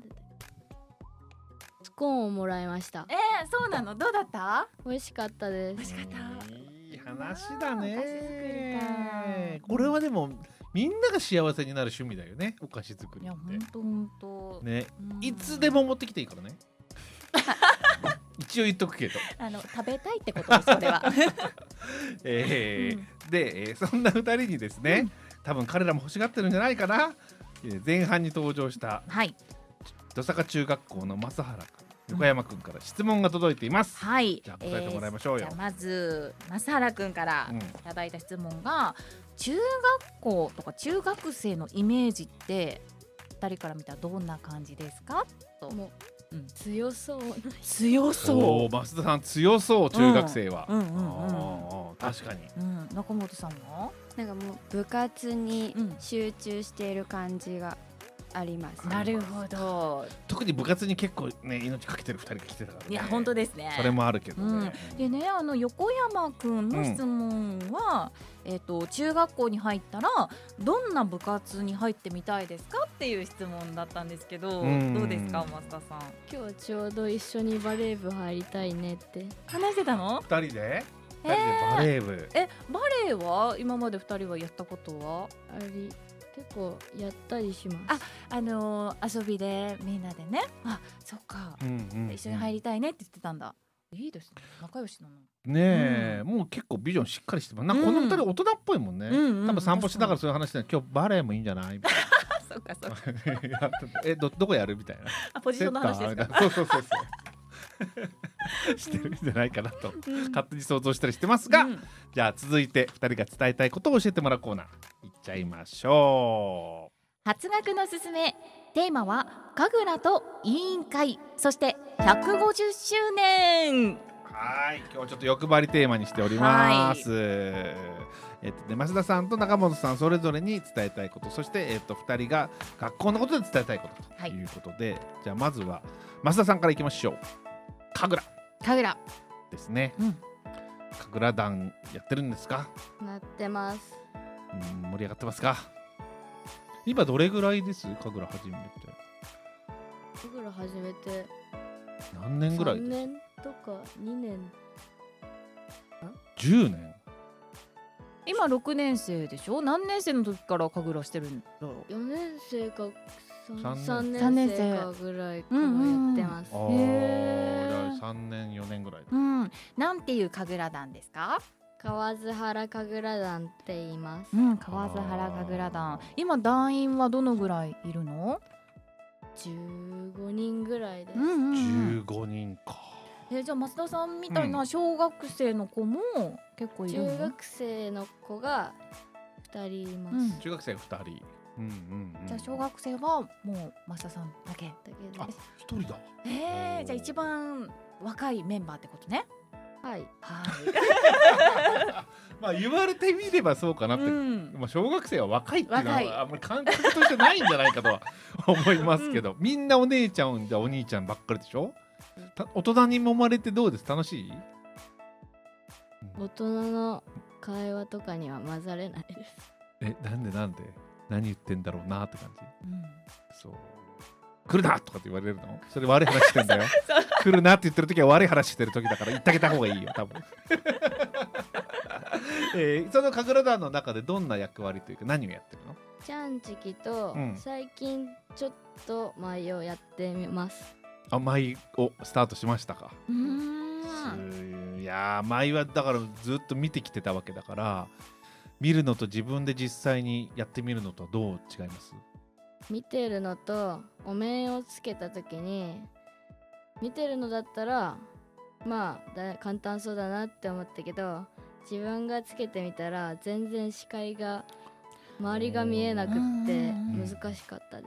スコーンをもらいました。 えー、そうなの？どうだった？ 美味しかったです。 美味しかった。 いい話だね。 お菓子作りか。 これはでもみんなが幸せになる趣味だよね、お菓子作りって。 いや、ほんとほんとね、いつでも持ってきていいからね。一応言っとくけど、 あの食べたいってことです、これは。 えーうん、で、えー、そんなふたりにですね、うん、多分彼らも欲しがってるんじゃないかな。前半に登場した、はい、土坂中学校の正原君、横山君から質問が届いています。 はい、 じゃあ答えてもらいましょうよ。 えー、じゃあまず正原君からいただいた質問が、うん、中学校とか中学生のイメージってふたりから見たらどんな感じですかと。 もう、うん、強そうな強そう。 おー、増田さん強そう、中学生は。 うんうんうんうん、 確かに、 うん、中本さんはなんかもう部活に集中している感じがあります、 うん、なるほど。 特に部活に結構ね命かけてるふたりが来てたからね。 いや本当ですね。 それもあるけどね、 うん、でね、あの横山くんの質問は、うん、えーと、中学校に入ったらどんな部活に入ってみたいですかっていう質問だったんですけど、うん、どうですか増田さん。 今日ちょうど一緒にバレー部入りたいねって話してたの？ ふたりでふたりでバレー部、 えー、えバレーは今までふたりはやったことはあり結構やったりします。 あ、あのー、遊びでみんなでね。あ、そっか、うんうんうん、一緒に入りたいねって言ってたんだ。いいですね、仲良しなのねえ、うん、もう結構ビジョンしっかりしてます。なんかこのふたり大人っぽいもんね、うんうんうん、多分散歩しながらそういう話で今日バレーもいいんじゃないみたいな。 そうかそうかえ ど, どこやるみたいな。 あ、ポジションの話ですか。 そうそうそうそうしてるんじゃないかなと、うん、勝手に想像したりしてますが、うん、じゃあ続いてふたりが伝えたいことを教えてもらうコーナーいっちゃいましょう。 初学のすすめ、テーマは神楽と委員会、そしてひゃくごじゅっしゅうねん。 はい、今日はちょっと欲張りテーマにしております。えっとね、増田さんと中本さんそれぞれに伝えたいこと、そして、えっと、ふたりが学校のことで伝えたいことということで、はい、じゃあまずは増田さんからいきましょう。神楽神楽ですね、うん、神楽団やってるんですか？ なってます。 うん、盛り上がってますか？今どれぐらいです？神楽始めて神楽始めて何年ぐらいです？ さんねんとかにねんじゅうねん。 今ろくねん生でしょ。何年生の時から神楽してるんだろう。 よねん生かさんねん生かぐらいからやってます。 うんうん、へー、さんねんよねんぐらい、 うん、なんていう神楽団ですか？ 河津原神楽団って言います。 うん、河津原神楽団。今団員はどのぐらいいるの？ じゅうごにんぐらいです、 うんうんうん、 じゅうごにんか。 え、じゃあ増田さんみたいな小学生の子も結構いるの？ 中学生の子がふたりいます、うん、 中学生ふたり、うんうんうん、 じゃあ小学生はもう増田さんだけだけあ、ひとりだ。 えー、じゃあ一番若いメンバーってことね。 はいはいまあ言われてみればそうかなって、うん、まあ小学生は若いっていうのはあんまり感覚としてないんじゃないかとは思いますけど、うん、みんなお姉ちゃんじゃお兄ちゃんばっかりでしょ。大人に揉まれてどうです？楽しい？ 大人の会話とかには混ざれないです。 え、なんでなんで何言ってんだろうなって感じ、うん、そう来るなとかって言われるの？それ悪い話してんだよ来るなって言ってる時は悪い話してる時だから言ってあげた方がいいよ多分、えー、その神楽団の中でどんな役割というか何をやってるの？ ちゃんちきと、うん、最近ちょっと舞をやってみます。 あ、舞をスタートしましたか？うーん、いや舞はだからずっと見てきてたわけだから見るのと自分で実際にやってみるのとはどう違います？ 見てるのとお面をつけた時に、見てるのだったらまあだ簡単そうだなって思ったけど、自分がつけてみたら全然視界が周りが見えなくって難しかったです。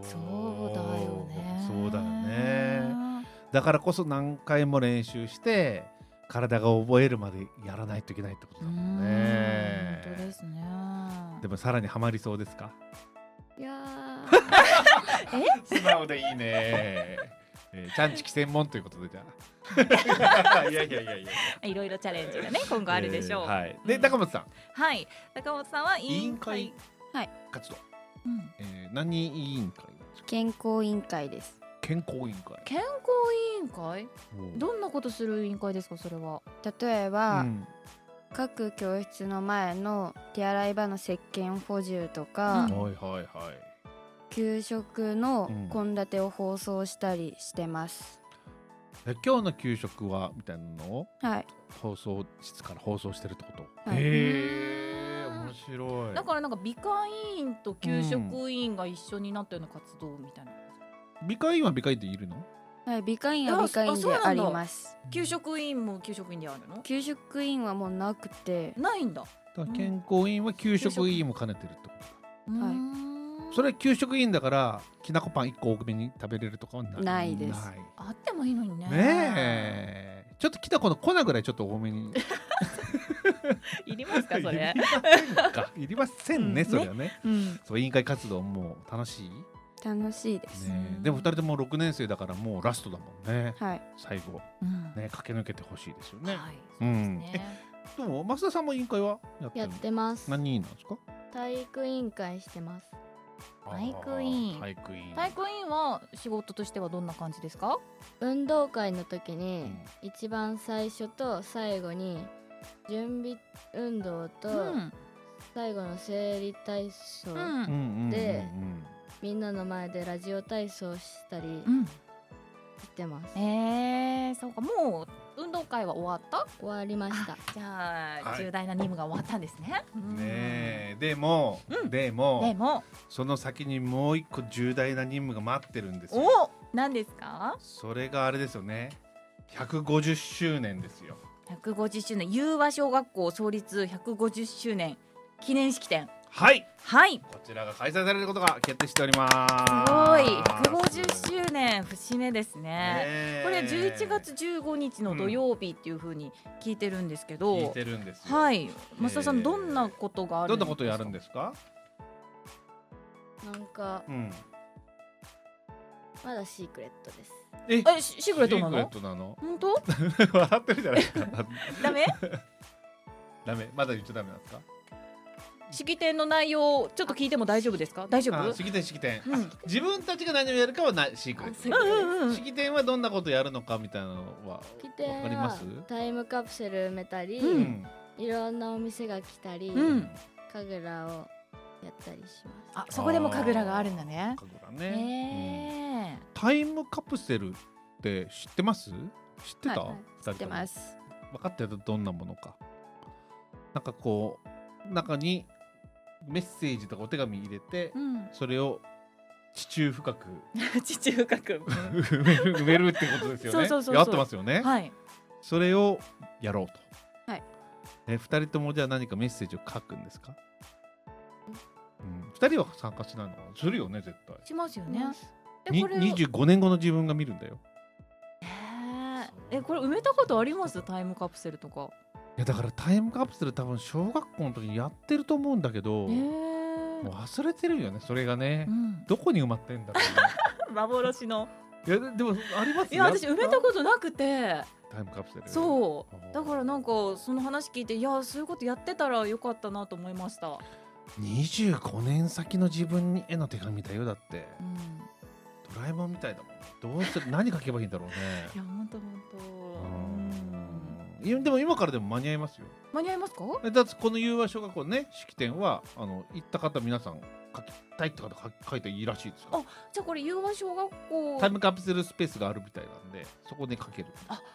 そうだよね。 そうだよね。だからこそ何回も練習して体が覚えるまでやらないといけないってことだもんね。 本当ですね。 でもさらにハマりそうですか？ いやえ素直でいいね、えー、ちゃんちき専門ということでじゃあいやいやいやいやいろいろチャレンジがね今後あるでしょう、 えー、はいで、うん、高本さんはい高本さんは委員会、 委員会はい活動、うんえー、何委員会？ 健康委員会です。 健康委員会健康委員会どんなことする委員会ですか？それは例えば、うん、 各教室の前の手洗い場の石鹸補充とか、 うん、はいはいはい、 給食の献立を放送したりしてます、 うん、え今日の給食はみたいなのを、 はい、 放送室から放送してるってこと、 はい、 へえ面白い。 だからなんか美化委員と給食委員が一緒になったような活動みたいな、 うん、美化委員は美化委員でいるの？ はい、美化委員は美化委員であります。 給食委員も給食委員であるの？ 給食委員はもうなくてないんだ。 だから健康委員は給食委員も兼ねてるってことだ。 はい。 それは給食委員だからきなこパンいっこ多めに食べれるとかはない？ ないです。 ない。 あってもいいのにね。 ねえ。ちょっときなこの粉ぐらいちょっと多めに。 いりますかそれ？ いりませんね、それはね。 うん、 そう委員会活動も楽しい？ 楽しいです、 ね、でもふたりともろくねん生だからもうラストだもんね、 はい、 最後、 うんね、駆け抜けてほしいですよね、 はい、 うん、えでも増田さんも委員会はやってる？ やってます。 何委員なんですか？ 体育委員会してます。 体育委員体育委員体育委員は仕事としてはどんな感じですか？ 運動会の時に、うん、一番最初と最後に準備運動と、うん、最後の生理体操で、みんなの前でラジオ体操したりしてます、 うん、えー、そうか。もう運動会は終わった？ 終わりました。 じゃあ、はい、重大な任務が終わったんですね。 ねえ、でも、うん、でもでもその先にもう一個重大な任務が待ってるんですよ。 お、何ですか？ それがあれですよね、ひゃくごじゅっしゅうねんですよ。 ひゃくごじゅっしゅうねん、裕和小学校創立ひゃくごじゅっしゅうねん記念式典、 はいはい、 こちらが開催されることが決定しております。 すごい、ひゃくごじゅっしゅうねん節目ですね。これじゅういちがつじゅうごにちの土曜日っていう風に聞いてるんですけど、 聞いてるんですよ。 はい、増田さんどんなことがあるんですか？ どんなことやるんですか？ なんか、うん、まだシークレットです。 え、えシークレットなの？ シークレットなの？ 本当？ 笑ってるじゃないですか。 ダメ？ ダメ、まだ言っちゃダメなんですか？ 式典の内容ちょっと聞いても大丈夫ですか？大丈夫？ 式典式典、うん、自分たちが何をやるかはなシークレット、うんうん、式典はどんなことやるのかみたいなのは分かります？ タイムカプセル埋めたり、うん、いろんなお店が来たり、うん、神楽をやったりします。 あ、そこでも神楽があるんだね。 神楽ね、うん、タイムカプセルって知ってます？知ってた？はい、 知ってます。 分かってる？どんなものか。なんかこう中にメッセージとかお手紙入れて、うん、それを地中深く地中深く埋める埋めるってことですよね。 そうそうそうそう、 やってますよね。 はい。 それをやろうと。 はい。 え、二人ともじゃあ何かメッセージを書くんですか？うん、二人は参加しないの？するよね、絶対。 しますよね。 ににじゅうごねんごの自分が見るんだよ。 えー、え、これ埋めたことあります？タイムカプセルとか。 いやだからタイムカプセル多分小学校の時にやってると思うんだけど、 えー、 もう忘れてるよね、それがね、うん、どこに埋まってんだろう、 ね、幻の。 いやでもありますね。 いや私埋めたことなくて。 タイムカプセル。 そうだからなんかその話聞いて、いやそういうことやってたらよかったなと思いました。 にじゅうごねん先の自分への手紙だよ。だって、うん、ドラえもんみたいだもん。どうする何書けばいいんだろうね。 いや本当本当。 でも今からでも間に合いますよ。 間に合いますか？ だってこの裕和小学校ね、式典はあの行った方皆さん書きたいって方書いていいらしいですよ。 あ、じゃあこれ裕和小学校タイムカプセルスペースがあるみたいなんで、そこで書ける。 あ、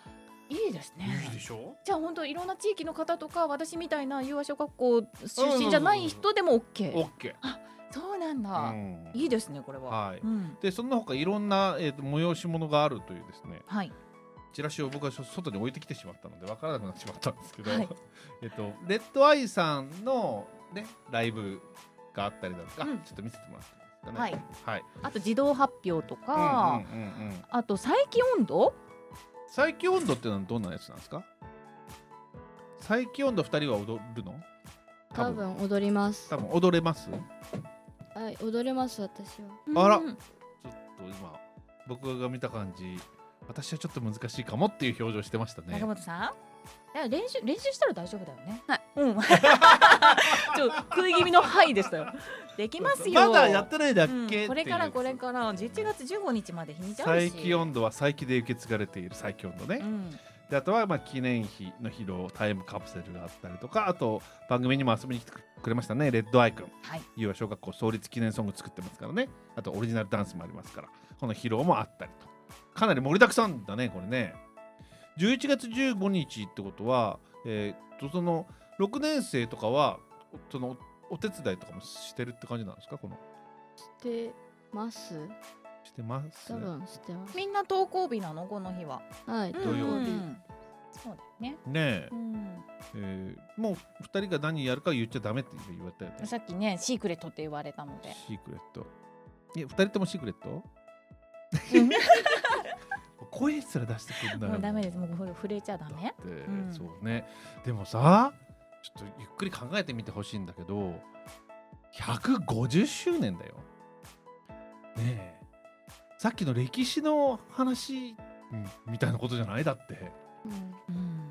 いいですね。 いいでしょ。 じゃあ本当いろんな地域の方とか私みたいな友和小学校出身じゃない人でも OK。 オッケー。 あ、そうなんだ。 うん、 いいですねこれは。 はい。 うん、でその他いろんな、えー、と催し物があるというですね。 はい。 チラシを僕は外に置いてきてしまったので分からなくなってしまったんですけど、 はい、 えっとレッドアイさんのねライブがあったりだとか、うん、ちょっと見せてもらっていいですかね。 はい。 はい。 あと自動発表とか、うんうんうんうん、あと佐伯音頭。 佐伯音頭っていうのはどんなやつなんですか？佐伯音頭ふたりは踊るの？ 多分踊ります。 多分踊れます？ はい、踊れます私は。あら、ちょっと今僕が見た感じ、私はちょっと難しいかもっていう表情してましたね。 中本さん、いや練習練習したら大丈夫だよね。 はい。 うん。ちょっと食い気味のはいでしたよ。できますよ。 まだやってないだっけ、うん、 これからこれからじゅういちがつじゅうごにちまで日にちあるし。 佐伯音頭は佐伯で受け継がれている佐伯音頭ね。うん、であとはまあ記念碑の披露タイムカプセルがあったりとか、あと番組にも遊びに来てくれましたねレッドアイくん。はい。友和小学校創立記念ソング作ってますからね。あとオリジナルダンスもありますから、この披露もあったりと。かなり盛りだくさんだねこれね。じゅういちがつじゅうごにちってことは、えー、とそのろくねん生とかはその お, お手伝いとかもしてるって感じなんですか？このしてますしてます多分してます。 みんな登校日なのこの日は？ はい、 土曜日、うん、 そうだよね。 ねえ、うんえー、もうふたりが何やるか言っちゃダメって言われたよね。 さっきねシークレットって言われたので。 シークレット。え、ふたりともシークレット？声すら出してくるんだよ。 もうダメです。もう触れちゃダメ。 うん、そうね。でもさ、ちょっとゆっくり考えてみてほしいんだけど、ひゃくごじゅっしゅうねんだよ。ねえ。さっきの歴史の話、うん、みたいなことじゃない？だって。うん、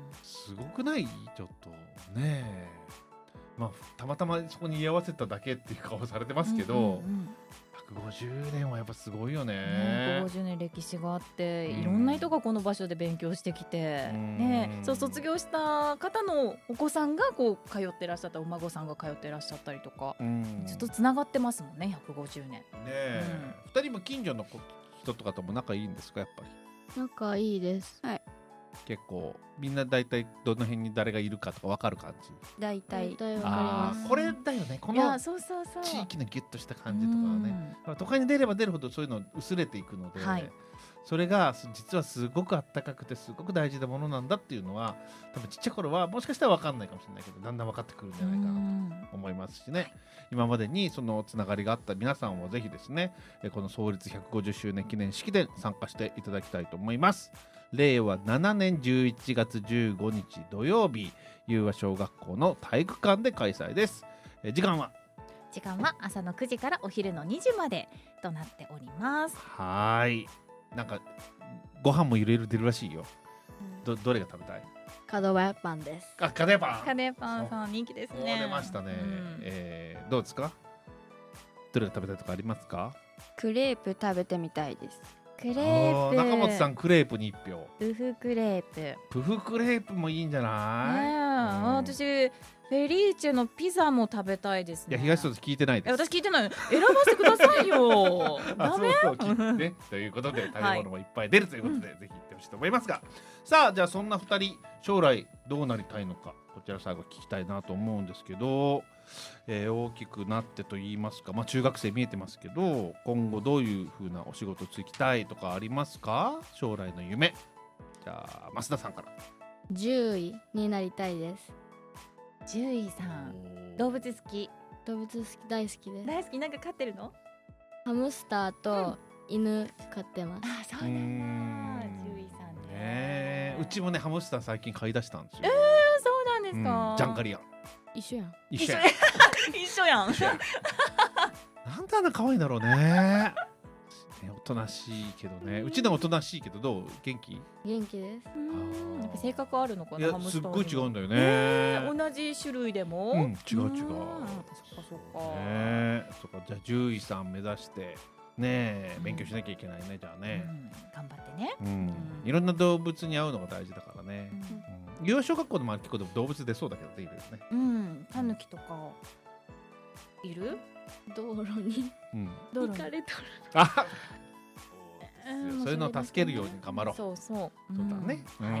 すごくない？ちょっとねえ。まあたまたまそこに居合わせただけっていう顔されてますけど。うんうんうん、ひゃくごじゅうねんはやっぱすごいよね。 ひゃくごじゅうねん歴史があって、いろんな人がこの場所で勉強してきて、ね、そう卒業した方のお子さんがこう通ってらっしゃった、お孫さんが通ってらっしゃったりとか、ずっとつながってますもんね。ひゃくごじゅうねん。ねえ、うん、ふたりも近所の人とかとも仲いいんですか？やっぱり仲いいです。はい。 結構みんな大体どの辺に誰がいるかとか分かる感じ？ 大体分かります。 これだよね、この地域のギュッとした感じとかはね、都会に出れば出るほどそういうの薄れていくので、はい、それが実はすごくあったかくてすごく大事なものなんだっていうのは、多分ちっちゃい頃はもしかしたら分かんないかもしれないけど、だんだん分かってくるんじゃないかなと思いますしね。今までにそのつながりがあった皆さんもぜひですね、この創立ひゃくごじゅっしゅうねん記念式典参加していただきたいと思います。れいわななねんじゅういちがつじゅうごにち土曜日、友和小学校の体育館で開催です。え時間は時間は朝のくじからお昼のにじまでとなっております。 はい、なんかご飯もいろいろ出るらしいよ。 ど, どれが食べたい？ 角屋パンです。 あ、角屋パン。 角屋パンさん人気ですね。 出ましたね、うん、えー、どうですか？どれが食べたいとかありますか？ クレープ食べてみたいです。 クレープ。 中本さんクレープにいち票。 プフクレープ。 プフクレープもいいんじゃない？ねえ、うん、 私フェリーチェのピザも食べたいですね。 いや、東一つ聞いてないです。 私聞いてない。選ばせてくださいよ。ダメ？ そうそうね、ということで食べ物もいっぱい出るということで、はい、ぜひ行ってほしいと思いますが、さあじゃあそんなふたり将来どうなりたいのか、こちら最後聞きたいなと思うんですけど、えー、大きくなってと言いますか、まあ、中学生見えてますけど、今後どういう風なお仕事つきたいとかありますか？将来の夢。じゃあ増田さんから。 獣医になりたいです。 獣医さん、動物好き？ 動物好き、大好きです。 大好き。なんか飼ってるの？ ハムスターと犬飼ってます。 あ、そうなんだ。獣医さんね。 ね、うちもねハムスター最近飼い出したんですよ。 えー、そうなんですか？ うん、ジャンカリアン。 一緒やん。 一緒やん。一緒やん。 なんであんな可愛いんだろうね。ね、おとなしいけどね。うちでもおとなしいけど、どう？元気？ 元気です。 やっぱ性格あるのかな。 いや、すっごい違うんだよね。 えー、同じ種類でも？ うん、違う違う。そっかそっか。 ね、そっか。じゃあ獣医さん目指してね、勉強しなきゃいけないね。じゃあね。 うん、頑張ってね。 うん。いろんな動物に会うのが大事だからね。うん。幼小学校でも結構動物出そうだけど、いいですね。 うん。タヌキとかいる？ 道路に、 うん、 道路に行かれとる。 あ、 よ、うん、そういうのを助けるように頑張ろう。 そうそう、 そうだね、 うん、 うん、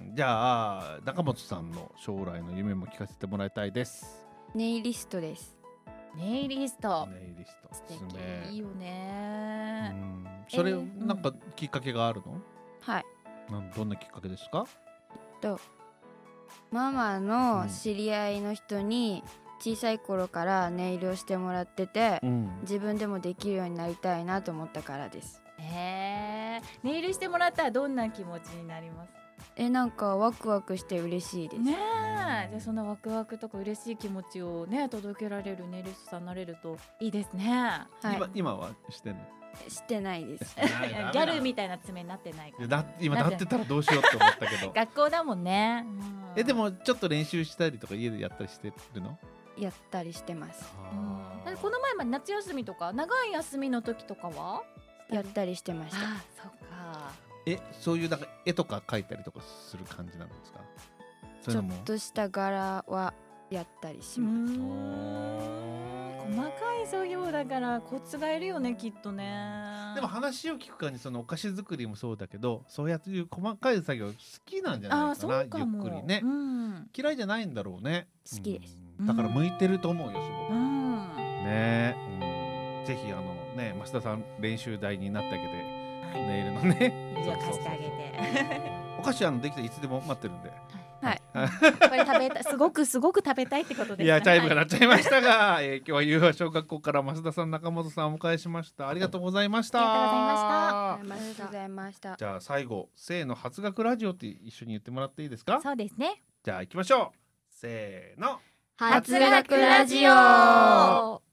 じゃあ中本さんの将来の夢も聞かせてもらいたいです。 ネイリストです。 ネイリスト、 ネイリスト素敵、いいよね、 うん、それ、えー、なんかきっかけがあるの？ はい。 なんどんなきっかけですか？ とママの知り合いの人に小さい頃からネイルをしてもらってて、うん、自分でもできるようになりたいなと思ったからです。 へー、ネイルしてもらったらどんな気持ちになります？ えなんかワクワクして嬉しいですね。え、じゃあそのワクワクとか嬉しい気持ちをね届けられるネイリストさんになれるといいですね。 はい、 今, 今はしてんの？ してないですギャルみたいな爪になってないから。 だ今なってたらどうしようって思ったけど学校だもんね、 うん、えでもちょっと練習したりとか家でやったりしてるの？ やったりしてます。 うん、この前まで夏休みとか長い休みの時とかはやったりしてました。 あ、そっか。 えそういうなんか絵とか描いたりとかする感じなんですか？そちょっとした柄はやったりします。 細かい作業だからコツがいるよねきっとね。 でも話を聞く感じそのお菓子作りもそうだけどそうやっていう細かい作業好きなんじゃないかな。ゆっくりね、うん、嫌いじゃないんだろうね。 好きです、 うん、だから向いてると思うよすごく、うん、ね、うん、ぜひあのね増田さん練習台になってあげて、はい、ネイルのね指を貸してあげてお菓子あのできたらいつでも待ってるんで、 はい、これ食べたすごくすごく食べたいってことですね。 いやチャイムが鳴っちゃいましたが、えー、今日は友和小学校から増田さん中本さんをお迎えしました。ありがとうございました。 ありがとうございました。 じゃあ最後せーの初学ラジオって一緒に言ってもらっていいですか？ そうですね。 じゃあ行きましょう。せーの初学ラジオ。